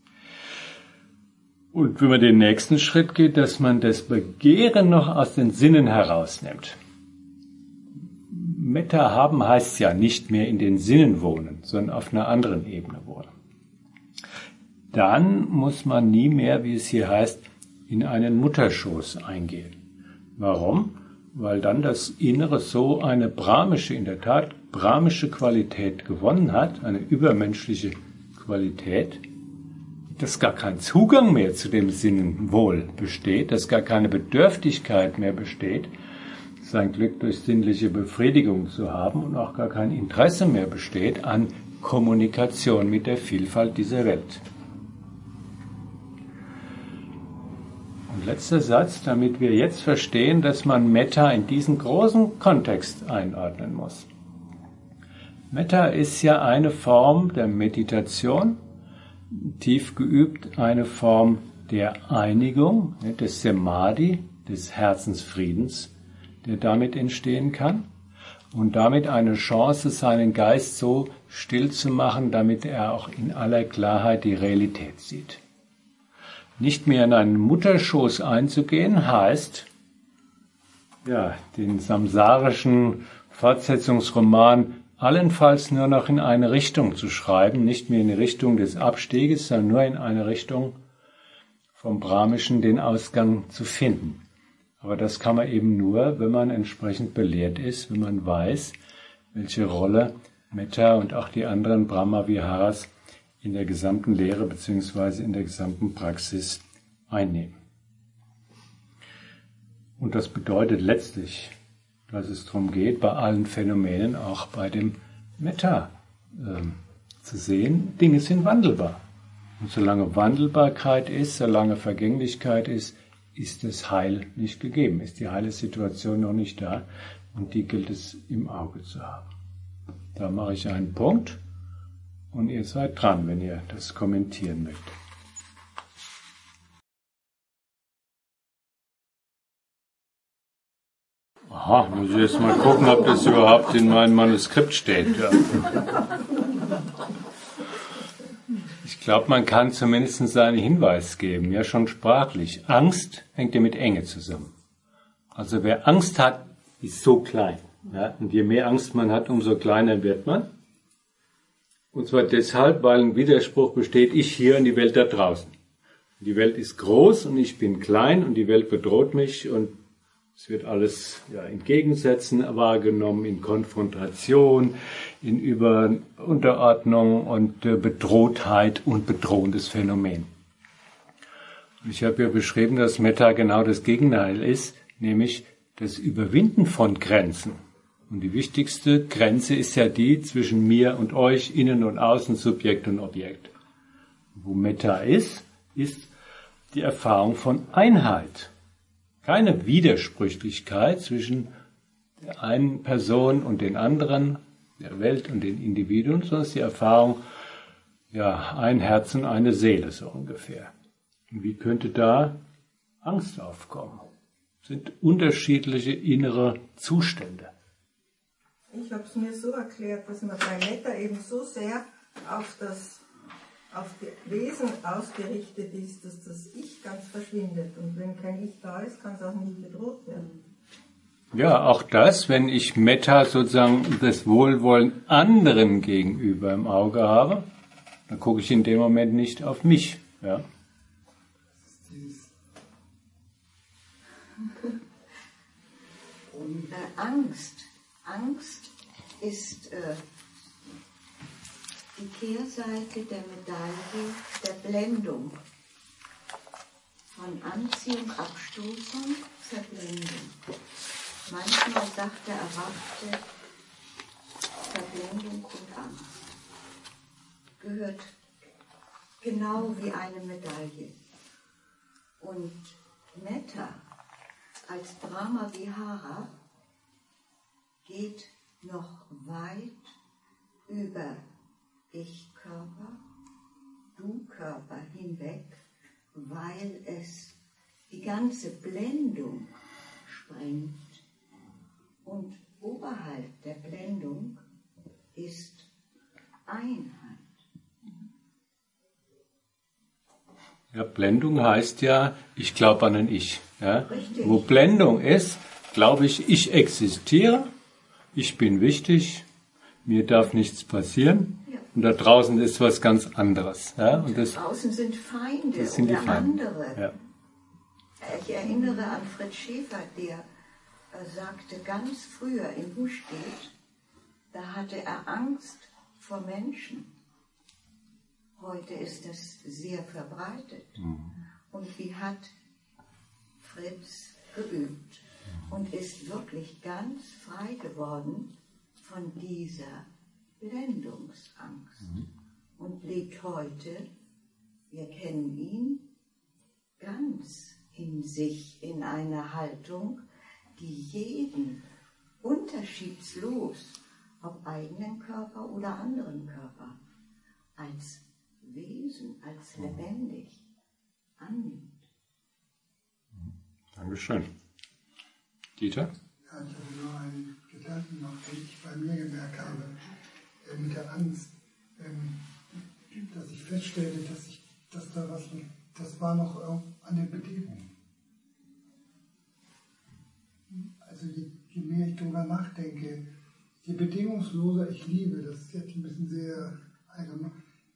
[SPEAKER 1] Und wenn man den nächsten Schritt geht, dass man das Begehren noch aus den Sinnen herausnimmt. Metta haben heißt ja nicht mehr in den Sinnen wohnen, sondern auf einer anderen Ebene wohnen. Dann muss man nie mehr, wie es hier heißt, in einen Mutterschoß eingehen. Warum? Weil dann das Innere so eine in der Tat brahmische Qualität gewonnen hat, eine übermenschliche Qualität, dass gar kein Zugang mehr zu dem Sinnenwohl besteht, dass gar keine Bedürftigkeit mehr besteht, sein Glück durch sinnliche Befriedigung zu haben und auch gar kein Interesse mehr besteht an Kommunikation mit der Vielfalt dieser Welt. Und letzter Satz, damit wir jetzt verstehen, dass man Metta in diesen großen Kontext einordnen muss. Metta ist ja eine Form der Meditation, tief geübt, eine Form der Einigung, des Samadhi, des Herzensfriedens, der damit entstehen kann und damit eine Chance, seinen Geist so still zu machen, damit er auch in aller Klarheit die Realität sieht. Nicht mehr in einen Mutterschoß einzugehen, heißt, ja, den samsarischen Fortsetzungsroman allenfalls nur noch in eine Richtung zu schreiben, nicht mehr in die Richtung des Abstieges, sondern nur in eine Richtung vom Brahmischen den Ausgang zu finden. Aber das kann man eben nur, wenn man entsprechend belehrt ist, wenn man weiß, welche Rolle Metta und auch die anderen Brahma-Viharas in der gesamten Lehre bzw. in der gesamten Praxis einnehmen. Und das bedeutet letztlich, dass es darum geht, bei allen Phänomenen, auch bei dem Metta, zu sehen, Dinge sind wandelbar. Und solange Wandelbarkeit ist, solange Vergänglichkeit ist das Heil nicht gegeben, ist die heile Situation noch nicht da und die gilt es im Auge zu haben. Da mache ich einen Punkt und ihr seid dran, wenn ihr das kommentieren möchtet. Aha, muss ich jetzt mal gucken, ob das überhaupt in meinem Manuskript steht. Ja. Ich glaube, man kann zumindest einen Hinweis geben, ja schon sprachlich. Angst hängt ja mit Enge zusammen. Also wer Angst hat, ist so klein. Ja? Und je mehr Angst man hat, umso kleiner wird man. Und zwar deshalb, weil ein Widerspruch besteht, ich hier und die Welt da draußen. Die Welt ist groß und ich bin klein und die Welt bedroht mich und es wird alles in Gegensätzen wahrgenommen, in Konfrontation, in Unterordnung und Bedrohtheit und bedrohendes Phänomen. Ich habe ja beschrieben, dass Metta genau das Gegenteil ist, nämlich das Überwinden von Grenzen. Und die wichtigste Grenze ist ja die zwischen mir und euch, Innen und Außen, Subjekt und Objekt. Wo Metta ist die Erfahrung von Einheit. Keine Widersprüchlichkeit zwischen der einen Person und den anderen, der Welt und den Individuen, sondern es ist die Erfahrung, ja, ein Herz und eine Seele, so ungefähr. Und wie könnte da Angst aufkommen? Das sind unterschiedliche innere Zustände.
[SPEAKER 2] Ich habe es mir so erklärt, dass man bei Metta eben so sehr auf das Wesen ausgerichtet ist, dass das Ich ganz verschwindet. Und wenn kein Ich da ist, kann es auch nicht bedroht werden.
[SPEAKER 1] Ja, auch das, wenn ich Metta sozusagen das Wohlwollen anderen gegenüber im Auge habe, dann gucke ich in dem Moment nicht auf mich. Ja.
[SPEAKER 3] Angst ist die Kehrseite der Medaille der Blendung. Von Anziehung, Abstoßung, Verblendung. Manchmal sagt der Erwachte, Verblendung und Angst gehört genau wie eine Medaille. Und Metta als Brahma Vihara geht noch weit über Ich-Körper, Du-Körper hinweg, weil es die ganze Blendung sprengt. Und oberhalb der Blendung ist Einheit.
[SPEAKER 1] Ja, Blendung heißt ja, ich glaube an ein Ich. Ja?
[SPEAKER 3] Richtig.
[SPEAKER 1] Wo Blendung ist, glaube ich existiere, ich bin wichtig, mir darf nichts passieren. Ja. Und da draußen ist was ganz anderes. Ja? Und das,
[SPEAKER 3] draußen sind Feinde
[SPEAKER 1] das sind
[SPEAKER 3] oder
[SPEAKER 1] die Feinde.
[SPEAKER 3] andere.
[SPEAKER 1] Ja.
[SPEAKER 3] Ich erinnere an Fritz Schäfer, der sagte ganz früher in Hustedt, da hatte er Angst vor Menschen. Heute ist das sehr verbreitet. Und wie hat Fritz geübt und ist wirklich ganz frei geworden von dieser Blendungsangst. Und lebt heute, wir kennen ihn, ganz in sich, in einer Haltung, die jeden unterschiedslos, ob eigenen Körper oder anderen Körper, als Wesen, als lebendig annimmt.
[SPEAKER 1] Dankeschön. Dieter?
[SPEAKER 4] Ja, ich habe nur einen Gedanken noch, den ich bei mir gemerkt habe, mit der Angst, dass ich feststellte, dass da was, das war noch eine Bedingung. Also je mehr ich darüber nachdenke, je bedingungsloser ich liebe, das ist jetzt ein bisschen sehr allgemein,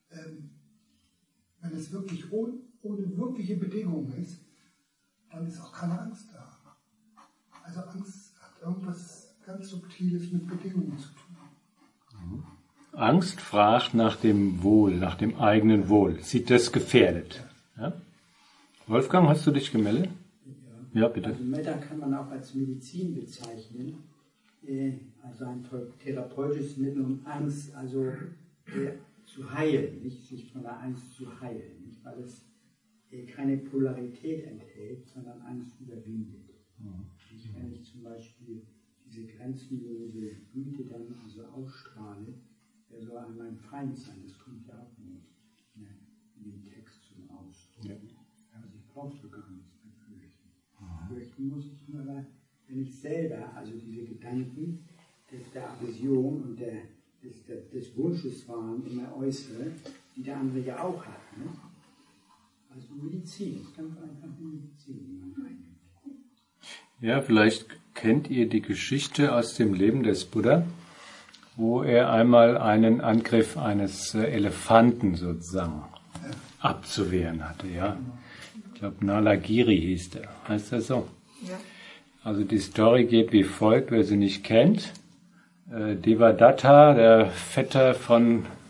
[SPEAKER 4] wenn es wirklich ohne wirkliche Bedingungen ist, dann ist auch keine Angst da. Also Angst hat irgendwas ganz Subtiles mit Bedingungen zu tun.
[SPEAKER 1] Angst fragt nach dem Wohl, nach dem eigenen Wohl. Sieht das gefährdet? Ja? Wolfgang, hast du dich gemeldet? Ja, bitte.
[SPEAKER 5] Also Metta kann man auch als Medizin bezeichnen, also ein therapeutisches Mittel, um Angst zu heilen, nicht sich von der Angst zu heilen, nicht, weil es keine Polarität enthält, sondern Angst überwindet. Nicht, wenn ich zum Beispiel diese grenzenlose Güte dann also ausstrahle, wer soll an mein Feind sein? Das kommt ja auch nicht in dem Text zum Ausdruck. Ja. Also ich brauche sogar nichts mehr fürchten. Fürchten muss ich nur, wenn ich selber, also diese Gedanken der Aversion und des Wunsches waren, immer äußere, die der andere ja auch hat. Ne? Also Medizin, das ist ganz einfach eine Medizin, die man einnimmt.
[SPEAKER 1] Ja, vielleicht kennt ihr die Geschichte aus dem Leben des Buddha, wo er einmal einen Angriff eines Elefanten sozusagen abzuwehren hatte. Ja? Ich glaube, Nalagiri hieß der. Heißt das so? Ja. Also die Story geht wie folgt, wer sie nicht kennt. Devadatta, der Vetter von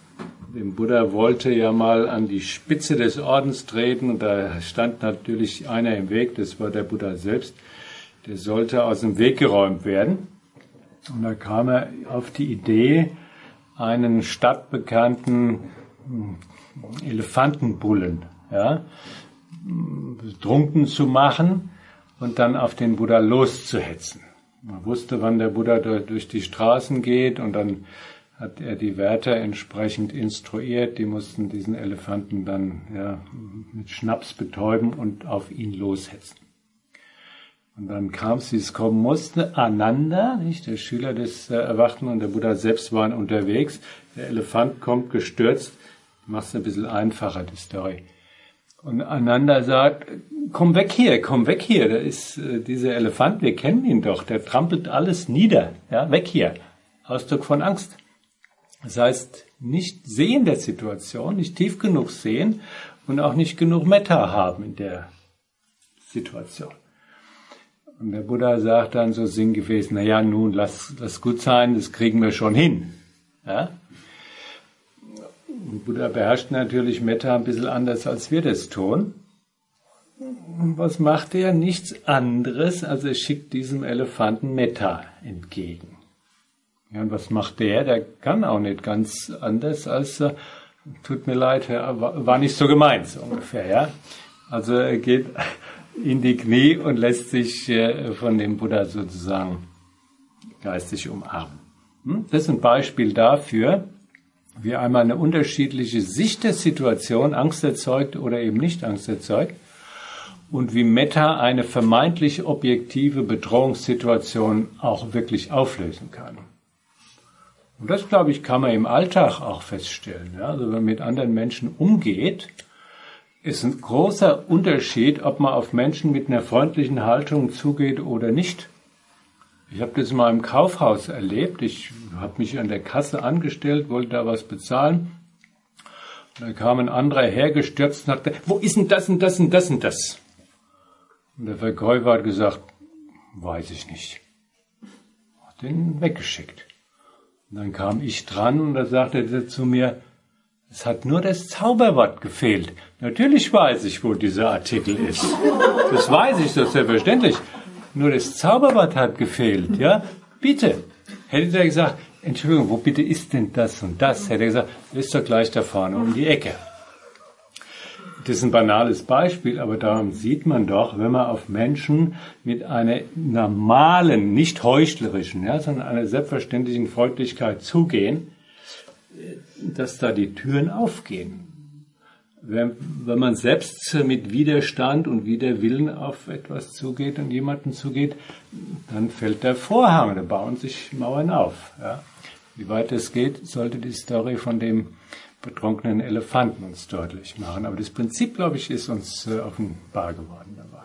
[SPEAKER 1] dem Buddha wollte ja mal an die Spitze des Ordens treten und da stand natürlich einer im Weg, das war der Buddha selbst, der sollte aus dem Weg geräumt werden. Und da kam er auf die Idee, einen stadtbekannten Elefantenbullen, ja, betrunken zu machen und dann auf den Buddha loszuhetzen. Man wusste, wann der Buddha durch die Straßen geht und dann hat er die Wärter entsprechend instruiert. Die mussten diesen Elefanten dann mit Schnaps betäuben und auf ihn loshetzen. Und dann kam es, wie es kommen musste. Ananda, nicht, der Schüler des Erwachten und der Buddha selbst waren unterwegs. Der Elefant kommt gestürzt. Mach's ein bisschen einfacher, die Story. Und Ananda sagt, komm weg hier, da ist dieser Elefant, wir kennen ihn doch, der trampelt alles nieder, ja, weg hier. Ausdruck von Angst. Das heißt, nicht sehen der Situation, nicht tief genug sehen und auch nicht genug Metta haben in der Situation. Und der Buddha sagt dann so sinngemäß, naja, nun, lass gut sein, das kriegen wir schon hin. Ja? Und Buddha beherrscht natürlich Metta ein bisschen anders, als wir das tun. Und was macht er? Nichts anderes, als er schickt diesem Elefanten Metta entgegen. Ja, und was macht der? Der kann auch nicht ganz anders als, tut mir leid, war nicht so gemeint, so ungefähr, ja. Also er geht in die Knie und lässt sich von dem Buddha sozusagen geistig umarmen. Das ist ein Beispiel dafür, wie einmal eine unterschiedliche Sicht der Situation Angst erzeugt oder eben nicht Angst erzeugt und wie Metta eine vermeintlich objektive Bedrohungssituation auch wirklich auflösen kann. Und das, glaube ich, kann man im Alltag auch feststellen. Ja? Also wenn man mit anderen Menschen umgeht, ist ein großer Unterschied, ob man auf Menschen mit einer freundlichen Haltung zugeht oder nicht. Ich habe das mal im Kaufhaus erlebt. Ich habe mich an der Kasse angestellt, wollte da was bezahlen. Und da kam ein anderer hergestürzt und sagte, wo ist denn das und das und das und das? Und der Verkäufer hat gesagt, weiß ich nicht. Hat den weggeschickt. Und dann kam ich dran und da sagte er zu mir, es hat nur das Zauberwort gefehlt. Natürlich weiß ich, wo dieser Artikel ist. Das weiß ich, das ist selbstverständlich. Nur das Zauberwort hat gefehlt, ja? Bitte. Hätte er gesagt, Entschuldigung, wo bitte ist denn das und das? Hätte er gesagt, das ist doch gleich da vorne um die Ecke. Das ist ein banales Beispiel, aber darum sieht man doch, wenn man auf Menschen mit einer normalen, nicht heuchlerischen, ja, sondern einer selbstverständlichen Freundlichkeit zugehen, dass da die Türen aufgehen. Wenn man selbst mit Widerstand und Widerwillen auf etwas zugeht und jemanden zugeht, dann fällt der Vorhang, da bauen sich Mauern auf. Ja. Wie weit es geht, sollte die Story von dem betrunkenen Elefanten uns deutlich machen. Aber das Prinzip, glaube ich, ist uns offenbar geworden dabei.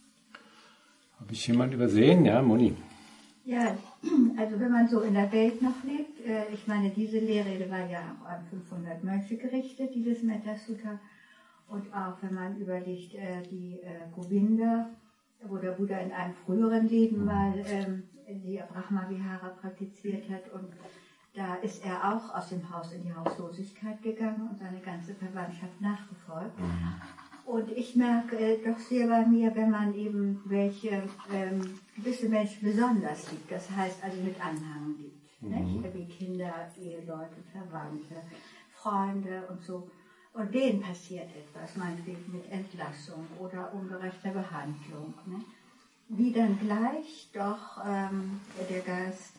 [SPEAKER 1] Habe ich jemand übersehen? Ja, Moni.
[SPEAKER 6] Ja, also wenn man so in der Welt noch lebt, ich meine, diese Lehrrede war ja an 500 Mönche gerichtet, dieses Metta Sutta. Und auch wenn man überlegt, die Govinda, wo der Buddha in einem früheren Leben mal die Brahma Vihara praktiziert hat. Und da ist er auch aus dem Haus in die Hauslosigkeit gegangen und seine ganze Verwandtschaft nachgefolgt. Und ich merke doch sehr bei mir, wenn man eben welche gewisse Menschen besonders liebt, das heißt also mit Anhang liebt, nicht? Wie Kinder, Eheleute, Verwandte, Freunde und so. Und denen passiert etwas, meinetwegen mit Entlassung oder ungerechter Behandlung, ne? Wie dann gleich doch der Geist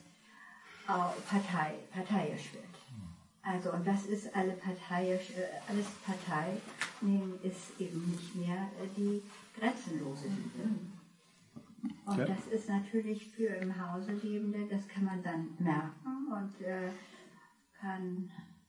[SPEAKER 6] parteiisch wird. Also, und das ist alles Partei, ist eben nicht mehr die grenzenlose Liebe. Und ja, das ist natürlich für im Hause Lebende, das kann man dann merken und kann,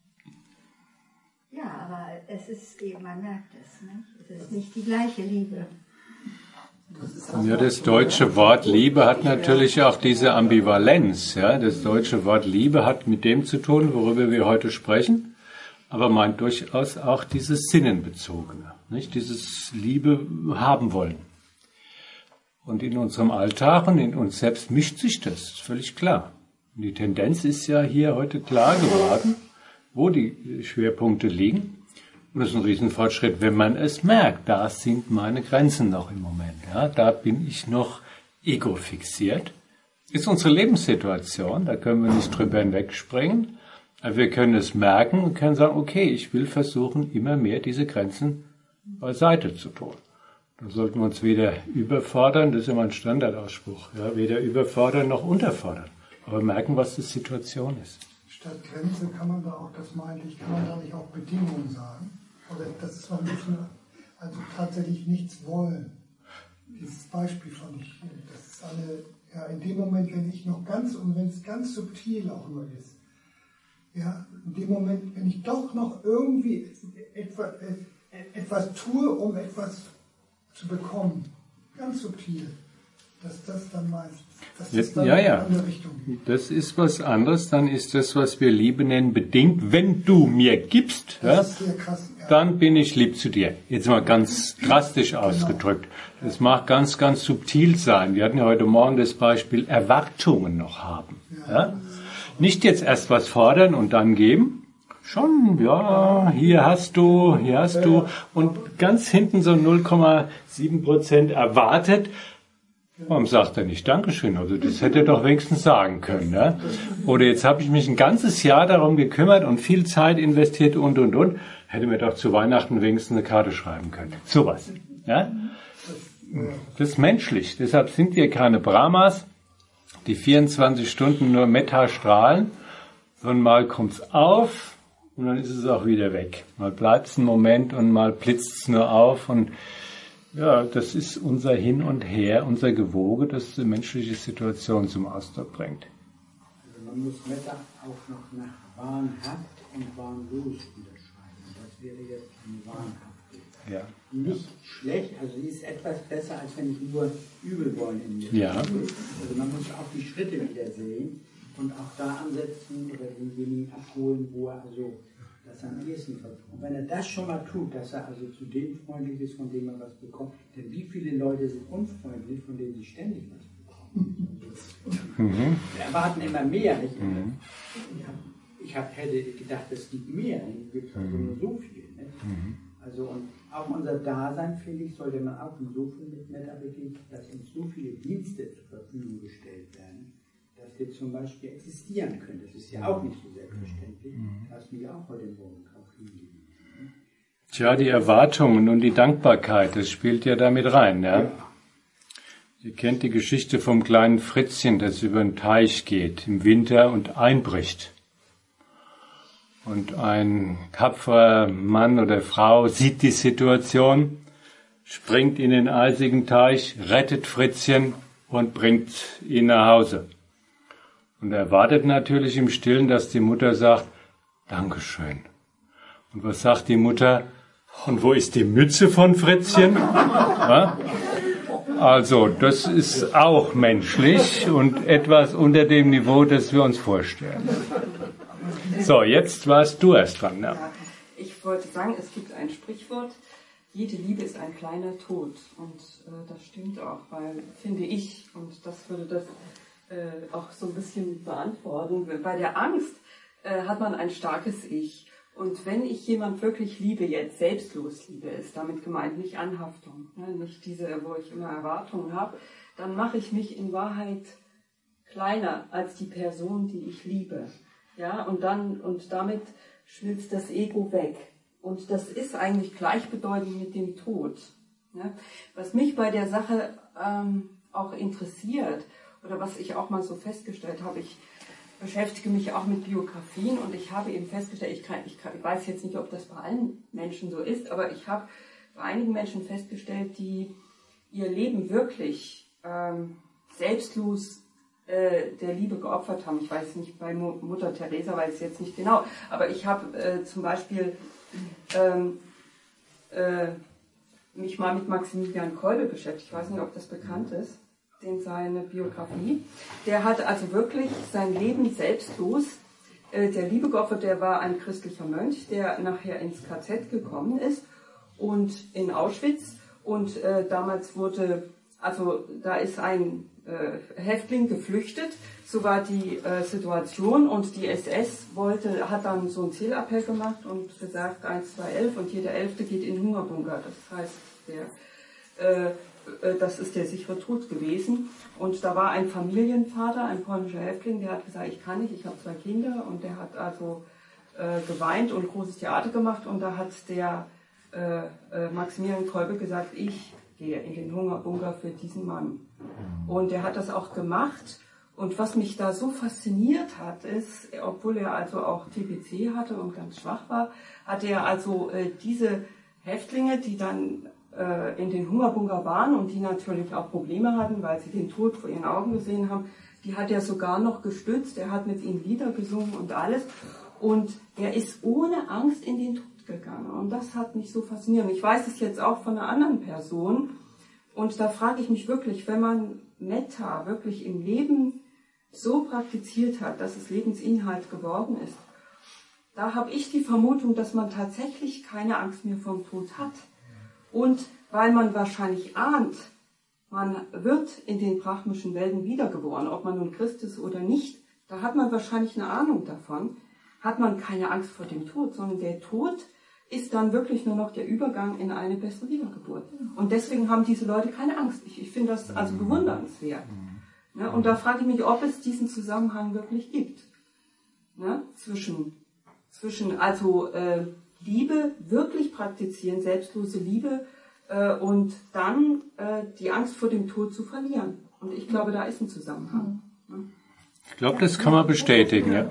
[SPEAKER 6] ja, aber es ist eben, man merkt es, nicht? Es ist nicht die gleiche Liebe.
[SPEAKER 1] Ja, das deutsche Wort Liebe hat natürlich auch diese Ambivalenz. Ja, das deutsche Wort Liebe hat mit dem zu tun, worüber wir heute sprechen, aber meint durchaus auch dieses Sinnenbezogene, nicht? Dieses Liebe haben wollen. Und in unserem Alltag und in uns selbst mischt sich das, völlig klar. Und die Tendenz ist ja hier heute klar geworden. wo die Schwerpunkte liegen. Und das ist ein Riesenfortschritt, wenn man es merkt. Da sind meine Grenzen noch im Moment. Ja, da bin ich noch ego-fixiert. Ist unsere Lebenssituation, da können wir nicht drüber hinwegspringen. Aber wir können es merken und können sagen, okay, ich will versuchen, immer mehr diese Grenzen beiseite zu tun. Dann sollten wir uns weder überfordern, das ist immer ein Standardausspruch, ja, weder überfordern noch unterfordern. Aber merken, was die Situation ist.
[SPEAKER 4] Statt Grenze kann man da auch, das meinte ich, kann man da nicht auch Bedingungen sagen? Oder das ist noch nicht nur, also tatsächlich nichts wollen. Dieses Beispiel fand ich, das ist ja, in dem Moment, wenn ich noch ganz, und wenn es ganz subtil auch nur ist, ja, in dem Moment, wenn ich doch noch irgendwie etwas tue, um etwas zu bekommen, ganz subtil, dass das dann meist, dass das dann in eine andere Richtung geht.
[SPEAKER 1] Das ist was anderes, dann ist das, was wir Liebe nennen, bedingt. Wenn du mir gibst, ja, ist sehr krass, ja, dann bin ich lieb zu dir. Jetzt mal ganz drastisch ausgedrückt. Das mag ganz, ganz subtil sein. Wir hatten ja heute Morgen das Beispiel Erwartungen noch haben. Ja? Nicht jetzt erst was fordern und dann geben. Schon, ja, hier hast du. Und ganz hinten so 0,7% erwartet. Warum sagt er nicht Dankeschön? Also das hätte er doch wenigstens sagen können. Ne? Oder jetzt habe ich mich ein ganzes Jahr darum gekümmert und viel Zeit investiert und. Hätte mir doch zu Weihnachten wenigstens eine Karte schreiben können. Sowas. Ja? Das ist menschlich. Deshalb sind wir keine Brahmas, die 24 Stunden nur Metta strahlen, sondern mal kommt's auf und dann ist es auch wieder weg. Mal bleibt's einen Moment und mal blitzt's nur auf und ja, das ist unser Hin und Her, unser Gewoge, das die menschliche Situation zum Ausdruck bringt.
[SPEAKER 5] Also man muss Metta auch noch nach wahnhaft und wahnlos unterscheiden. Das wäre jetzt eine wahnhafte.
[SPEAKER 1] Ja.
[SPEAKER 5] Nicht schlecht, also sie ist etwas besser, als wenn ich nur Übelwollen in mir
[SPEAKER 1] ja.
[SPEAKER 5] habe. Also man muss auch die Schritte wieder sehen und auch da ansetzen oder denjenigen abholen, wo er also das am ehesten versucht. Und wenn er das schon mal tut, dass er also zu dem freundlich ist, von dem er was bekommt, denn wie viele Leute sind unfreundlich, von denen sie ständig was bekommen? Wir erwarten immer mehr, nicht? Ich hätte gedacht, es gibt mehr, es gibt also nur so viel. Nicht? Also und auch unser Dasein, finde ich, sollte man auch insofern mit Metta begegnen, dass uns so viele Dienste zur Verfügung gestellt werden, dass wir zum Beispiel existieren können. Das ist ja auch nicht so selbstverständlich. Das mir auch heute Morgen auch hingewiesen.
[SPEAKER 1] Tja, die Erwartungen und die Dankbarkeit, das spielt ja damit rein. Ja? Ihr kennt die Geschichte vom kleinen Fritzchen, das über den Teich geht im Winter und einbricht. Und ein tapferer Mann oder Frau sieht die Situation, springt in den eisigen Teich, rettet Fritzchen und bringt ihn nach Hause. Und er wartet natürlich im Stillen, dass die Mutter sagt, Dankeschön. Und was sagt die Mutter? Und wo ist die Mütze von Fritzchen? Ja? Also, das ist auch menschlich und etwas unter dem Niveau, das wir uns vorstellen. So, jetzt warst du erst dran. Ja.
[SPEAKER 7] Ich wollte sagen, es gibt ein Sprichwort, jede Liebe ist ein kleiner Tod. Und das stimmt auch, weil, finde ich, und das würde das auch so ein bisschen beantworten, bei der Angst hat man ein starkes Ich. Und wenn ich jemand wirklich liebe, jetzt selbstlos liebe, ist damit gemeint nicht Anhaftung, ne? Nicht diese, wo ich immer Erwartungen habe, dann mache ich mich in Wahrheit kleiner als die Person, die ich liebe. Ja, und damit schmilzt das Ego weg. Und das ist eigentlich gleichbedeutend mit dem Tod. Ja? Was mich bei der Sache auch interessiert, oder was ich auch mal so festgestellt habe, ich beschäftige mich auch mit Biografien und ich habe eben festgestellt, ich weiß jetzt nicht, ob das bei allen Menschen so ist, aber ich habe bei einigen Menschen festgestellt, die ihr Leben wirklich selbstlos der Liebe geopfert haben. Ich weiß nicht, bei Mutter Teresa weiß ich jetzt nicht genau, aber ich habe zum Beispiel mich mal mit Maximilian Kolbe beschäftigt. Ich weiß nicht, ob das bekannt ist, seine Biografie. Der hat also wirklich sein Leben selbstlos der Liebe geopfert. Der war ein christlicher Mönch, der nachher ins KZ gekommen ist und in Auschwitz. Und damals wurde, also da ist ein Häftling geflüchtet. So war die Situation und die SS hat dann so einen Zählappell gemacht und gesagt 1, 2, 11 und jeder 11. geht in den Hungerbunker. Das heißt, das ist der sichere Tod gewesen. Und da war ein Familienvater, ein polnischer Häftling, der hat gesagt, ich kann nicht, ich habe 2 Kinder. Und der hat also geweint und großes Theater gemacht. Und da hat der Maximilian Kolbe gesagt, ich gehe in den Hungerbunker für diesen Mann. Und er hat das auch gemacht. Und was mich da so fasziniert hat, ist, obwohl er also auch TBC hatte und ganz schwach war, hatte er also diese Häftlinge, die dann in den Hungerbunker waren und die natürlich auch Probleme hatten, weil sie den Tod vor ihren Augen gesehen haben, die hat er sogar noch gestützt, er hat mit ihnen Lieder gesungen und alles. Und er ist ohne Angst in den Tod gegangen. Und das hat mich so fasziniert. Ich weiß es jetzt auch von einer anderen Person. Und da frage ich mich wirklich, wenn man Metta wirklich im Leben so praktiziert hat, dass es Lebensinhalt geworden ist, da habe ich die Vermutung, dass man tatsächlich keine Angst mehr vom Tod hat. Und weil man wahrscheinlich ahnt, man wird in den brahmischen Welten wiedergeboren, ob man nun Christ ist oder nicht, da hat man wahrscheinlich eine Ahnung davon, hat man keine Angst vor dem Tod, sondern der Tod ist dann wirklich nur noch der Übergang in eine bessere Wiedergeburt. Und deswegen haben diese Leute keine Angst. Ich finde das also bewundernswert. Ja, und da frage ich mich, ob es diesen Zusammenhang wirklich gibt. Ja, zwischen also Liebe wirklich praktizieren, selbstlose Liebe und dann die Angst vor dem Tod zu verlieren. Und ich glaube, da ist ein Zusammenhang.
[SPEAKER 1] Ich glaube, das kann man bestätigen. Ja.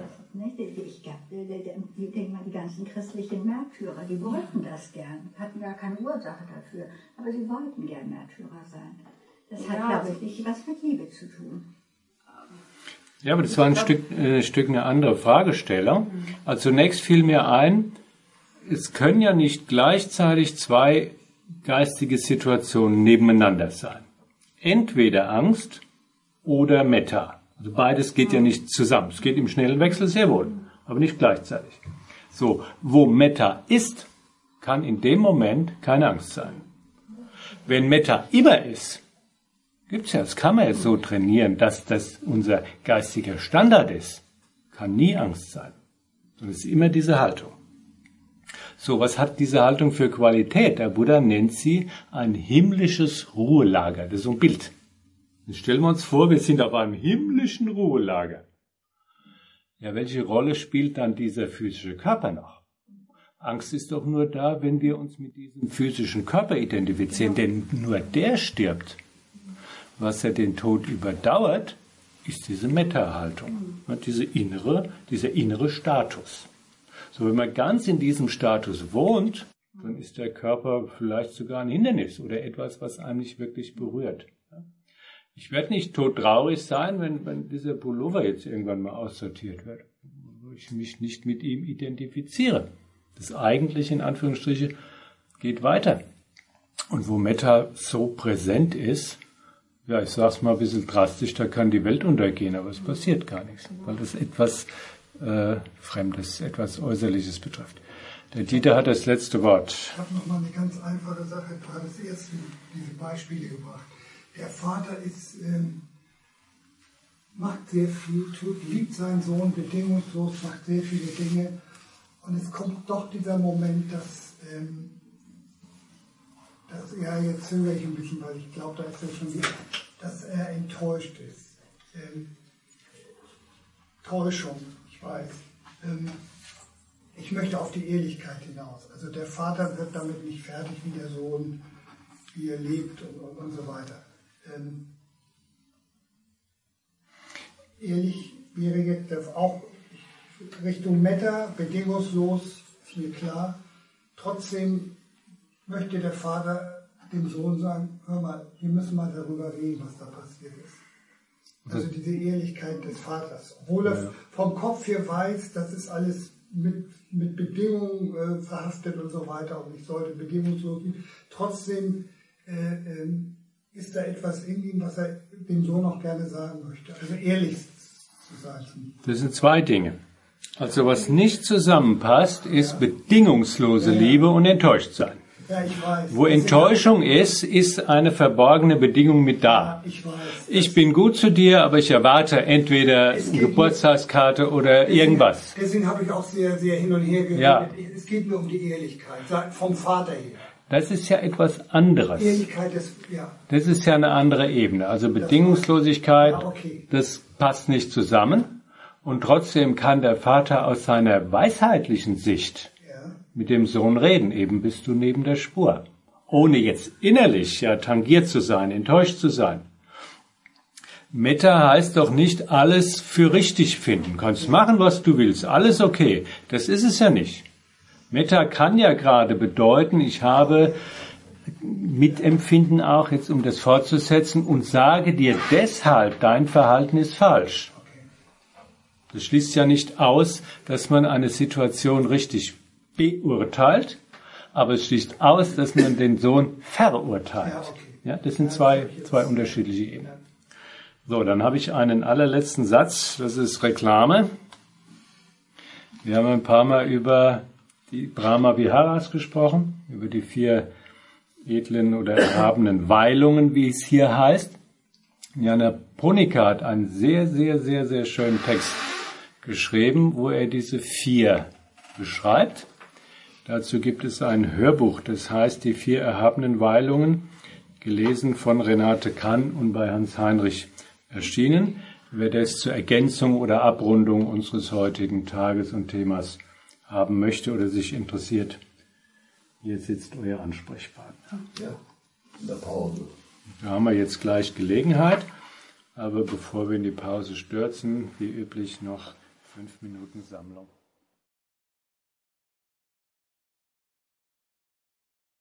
[SPEAKER 6] Ich denke mal, die ganzen christlichen Märtyrer, die wollten das gern, hatten gar keine Ursache dafür, aber sie wollten gern Märtyrer sein. Das hat, glaube ich, was mit Liebe zu tun.
[SPEAKER 1] Ja, aber das war ein Stück eine andere Fragestellung. Also zunächst fiel mir ein, es können ja nicht gleichzeitig 2 geistige Situationen nebeneinander sein. Entweder Angst oder Metta. Also beides geht ja nicht zusammen. Es geht im schnellen Wechsel sehr wohl, aber nicht gleichzeitig. So, wo Metta ist, kann in dem Moment keine Angst sein. Wenn Metta immer ist, gibt's ja, das kann man jetzt so trainieren, dass das unser geistiger Standard ist, kann nie Angst sein. Und es ist immer diese Haltung. So, was hat diese Haltung für Qualität? Der Buddha nennt sie ein himmlisches Ruhelager. Das ist so ein Bild. Jetzt stellen wir uns vor, wir sind auf einem himmlischen Ruhelager. Ja, welche Rolle spielt dann dieser physische Körper noch? Angst ist doch nur da, wenn wir uns mit diesem physischen Körper identifizieren, denn nur der stirbt. Was ja den Tod überdauert, ist diese Metta-Haltung, dieser innere Status. So, wenn man ganz in diesem Status wohnt, dann ist der Körper vielleicht sogar ein Hindernis oder etwas, was einem nicht wirklich berührt. Ich werde nicht todtraurig sein, wenn dieser Pullover jetzt irgendwann mal aussortiert wird, wo ich mich nicht mit ihm identifiziere. Das Eigentliche, in Anführungsstriche, geht weiter. Und wo Metta so präsent ist, ja, ich sag's mal ein bisschen drastisch, da kann die Welt untergehen, aber es passiert gar nichts, weil das etwas Fremdes, etwas Äußerliches betrifft. Der Dieter hat das letzte Wort.
[SPEAKER 4] Ich habe noch mal eine ganz einfache Sache, du hattest erst diese Beispiele gebracht. Der Vater macht sehr viel, liebt seinen Sohn bedingungslos, macht sehr viele Dinge. Und es kommt doch dieser Moment, dass er, jetzt höre ich ein bisschen, weil ich glaube, da ist er schon wieder, dass er enttäuscht ist. Täuschung, ich weiß. Ich möchte auf die Ehrlichkeit hinaus. Also der Vater wird damit nicht fertig, wie der Sohn, wie er lebt und so weiter. Ehrlich wäre jetzt auch Richtung Metta, bedingungslos, ist mir klar. Trotzdem möchte der Vater dem Sohn sagen, hör mal, wir müssen mal darüber reden, was da passiert ist. Also diese Ehrlichkeit des Vaters. Obwohl er vom Kopf her weiß, das ist alles mit Bedingungen verhaftet und so weiter und ich sollte bedingungslos lieben. Trotzdem ist da etwas in ihm, was er dem Sohn auch gerne sagen möchte. Also ehrlich zu sein.
[SPEAKER 1] Das sind 2 Dinge. Also was nicht zusammenpasst, ist bedingungslose Liebe und enttäuscht sein.
[SPEAKER 4] Ja, ich weiß.
[SPEAKER 1] Wo Enttäuschung ist eine verborgene Bedingung mit da.
[SPEAKER 4] Ja, ich weiß.
[SPEAKER 1] Ich bin gut zu dir, aber ich erwarte entweder eine Geburtstagskarte oder irgendwas.
[SPEAKER 4] Deswegen habe ich auch sehr, sehr hin und her geredet.
[SPEAKER 1] Ja.
[SPEAKER 4] Es geht mir um die Ehrlichkeit, vom Vater her.
[SPEAKER 1] Das ist ja etwas anderes.
[SPEAKER 4] Ehrlichkeit ist, ja.
[SPEAKER 1] Das ist ja eine andere Ebene. Also Bedingungslosigkeit,
[SPEAKER 4] Ja, okay.
[SPEAKER 1] das passt nicht zusammen. Und trotzdem kann der Vater aus seiner weisheitlichen Sicht mit dem Sohn reden. Eben bist du neben der Spur. Ohne jetzt innerlich ja tangiert zu sein, enttäuscht zu sein. Metta heißt doch nicht alles für richtig finden. Kannst machen, was du willst. Alles okay. Das ist es ja nicht. Metta kann ja gerade bedeuten, ich habe Mitempfinden auch, jetzt um das fortzusetzen, und sage dir deshalb, dein Verhalten ist falsch. Das schließt ja nicht aus, dass man eine Situation richtig beurteilt, aber es schließt aus, dass man den Sohn verurteilt. Ja, das sind zwei unterschiedliche Ebenen. So, dann habe ich einen allerletzten Satz, das ist Reklame. Wir haben ein paar Mal über die Brahma Viharas gesprochen, über die 4 edlen oder erhabenen Weilungen, wie es hier heißt. Jnana Punika hat einen sehr, sehr, sehr, sehr schönen Text geschrieben, wo er diese 4 beschreibt. Dazu gibt es ein Hörbuch, das heißt die 4 erhabenen Weilungen, gelesen von Renate Kann und bei Hans Heinrich erschienen. Wer das zur Ergänzung oder Abrundung unseres heutigen Tages und Themas haben möchte oder sich interessiert, hier sitzt euer Ansprechpartner.
[SPEAKER 8] Ja, in der Pause.
[SPEAKER 1] Da haben wir jetzt gleich Gelegenheit, aber bevor wir in die Pause stürzen, wie üblich noch 5 Minuten Sammlung.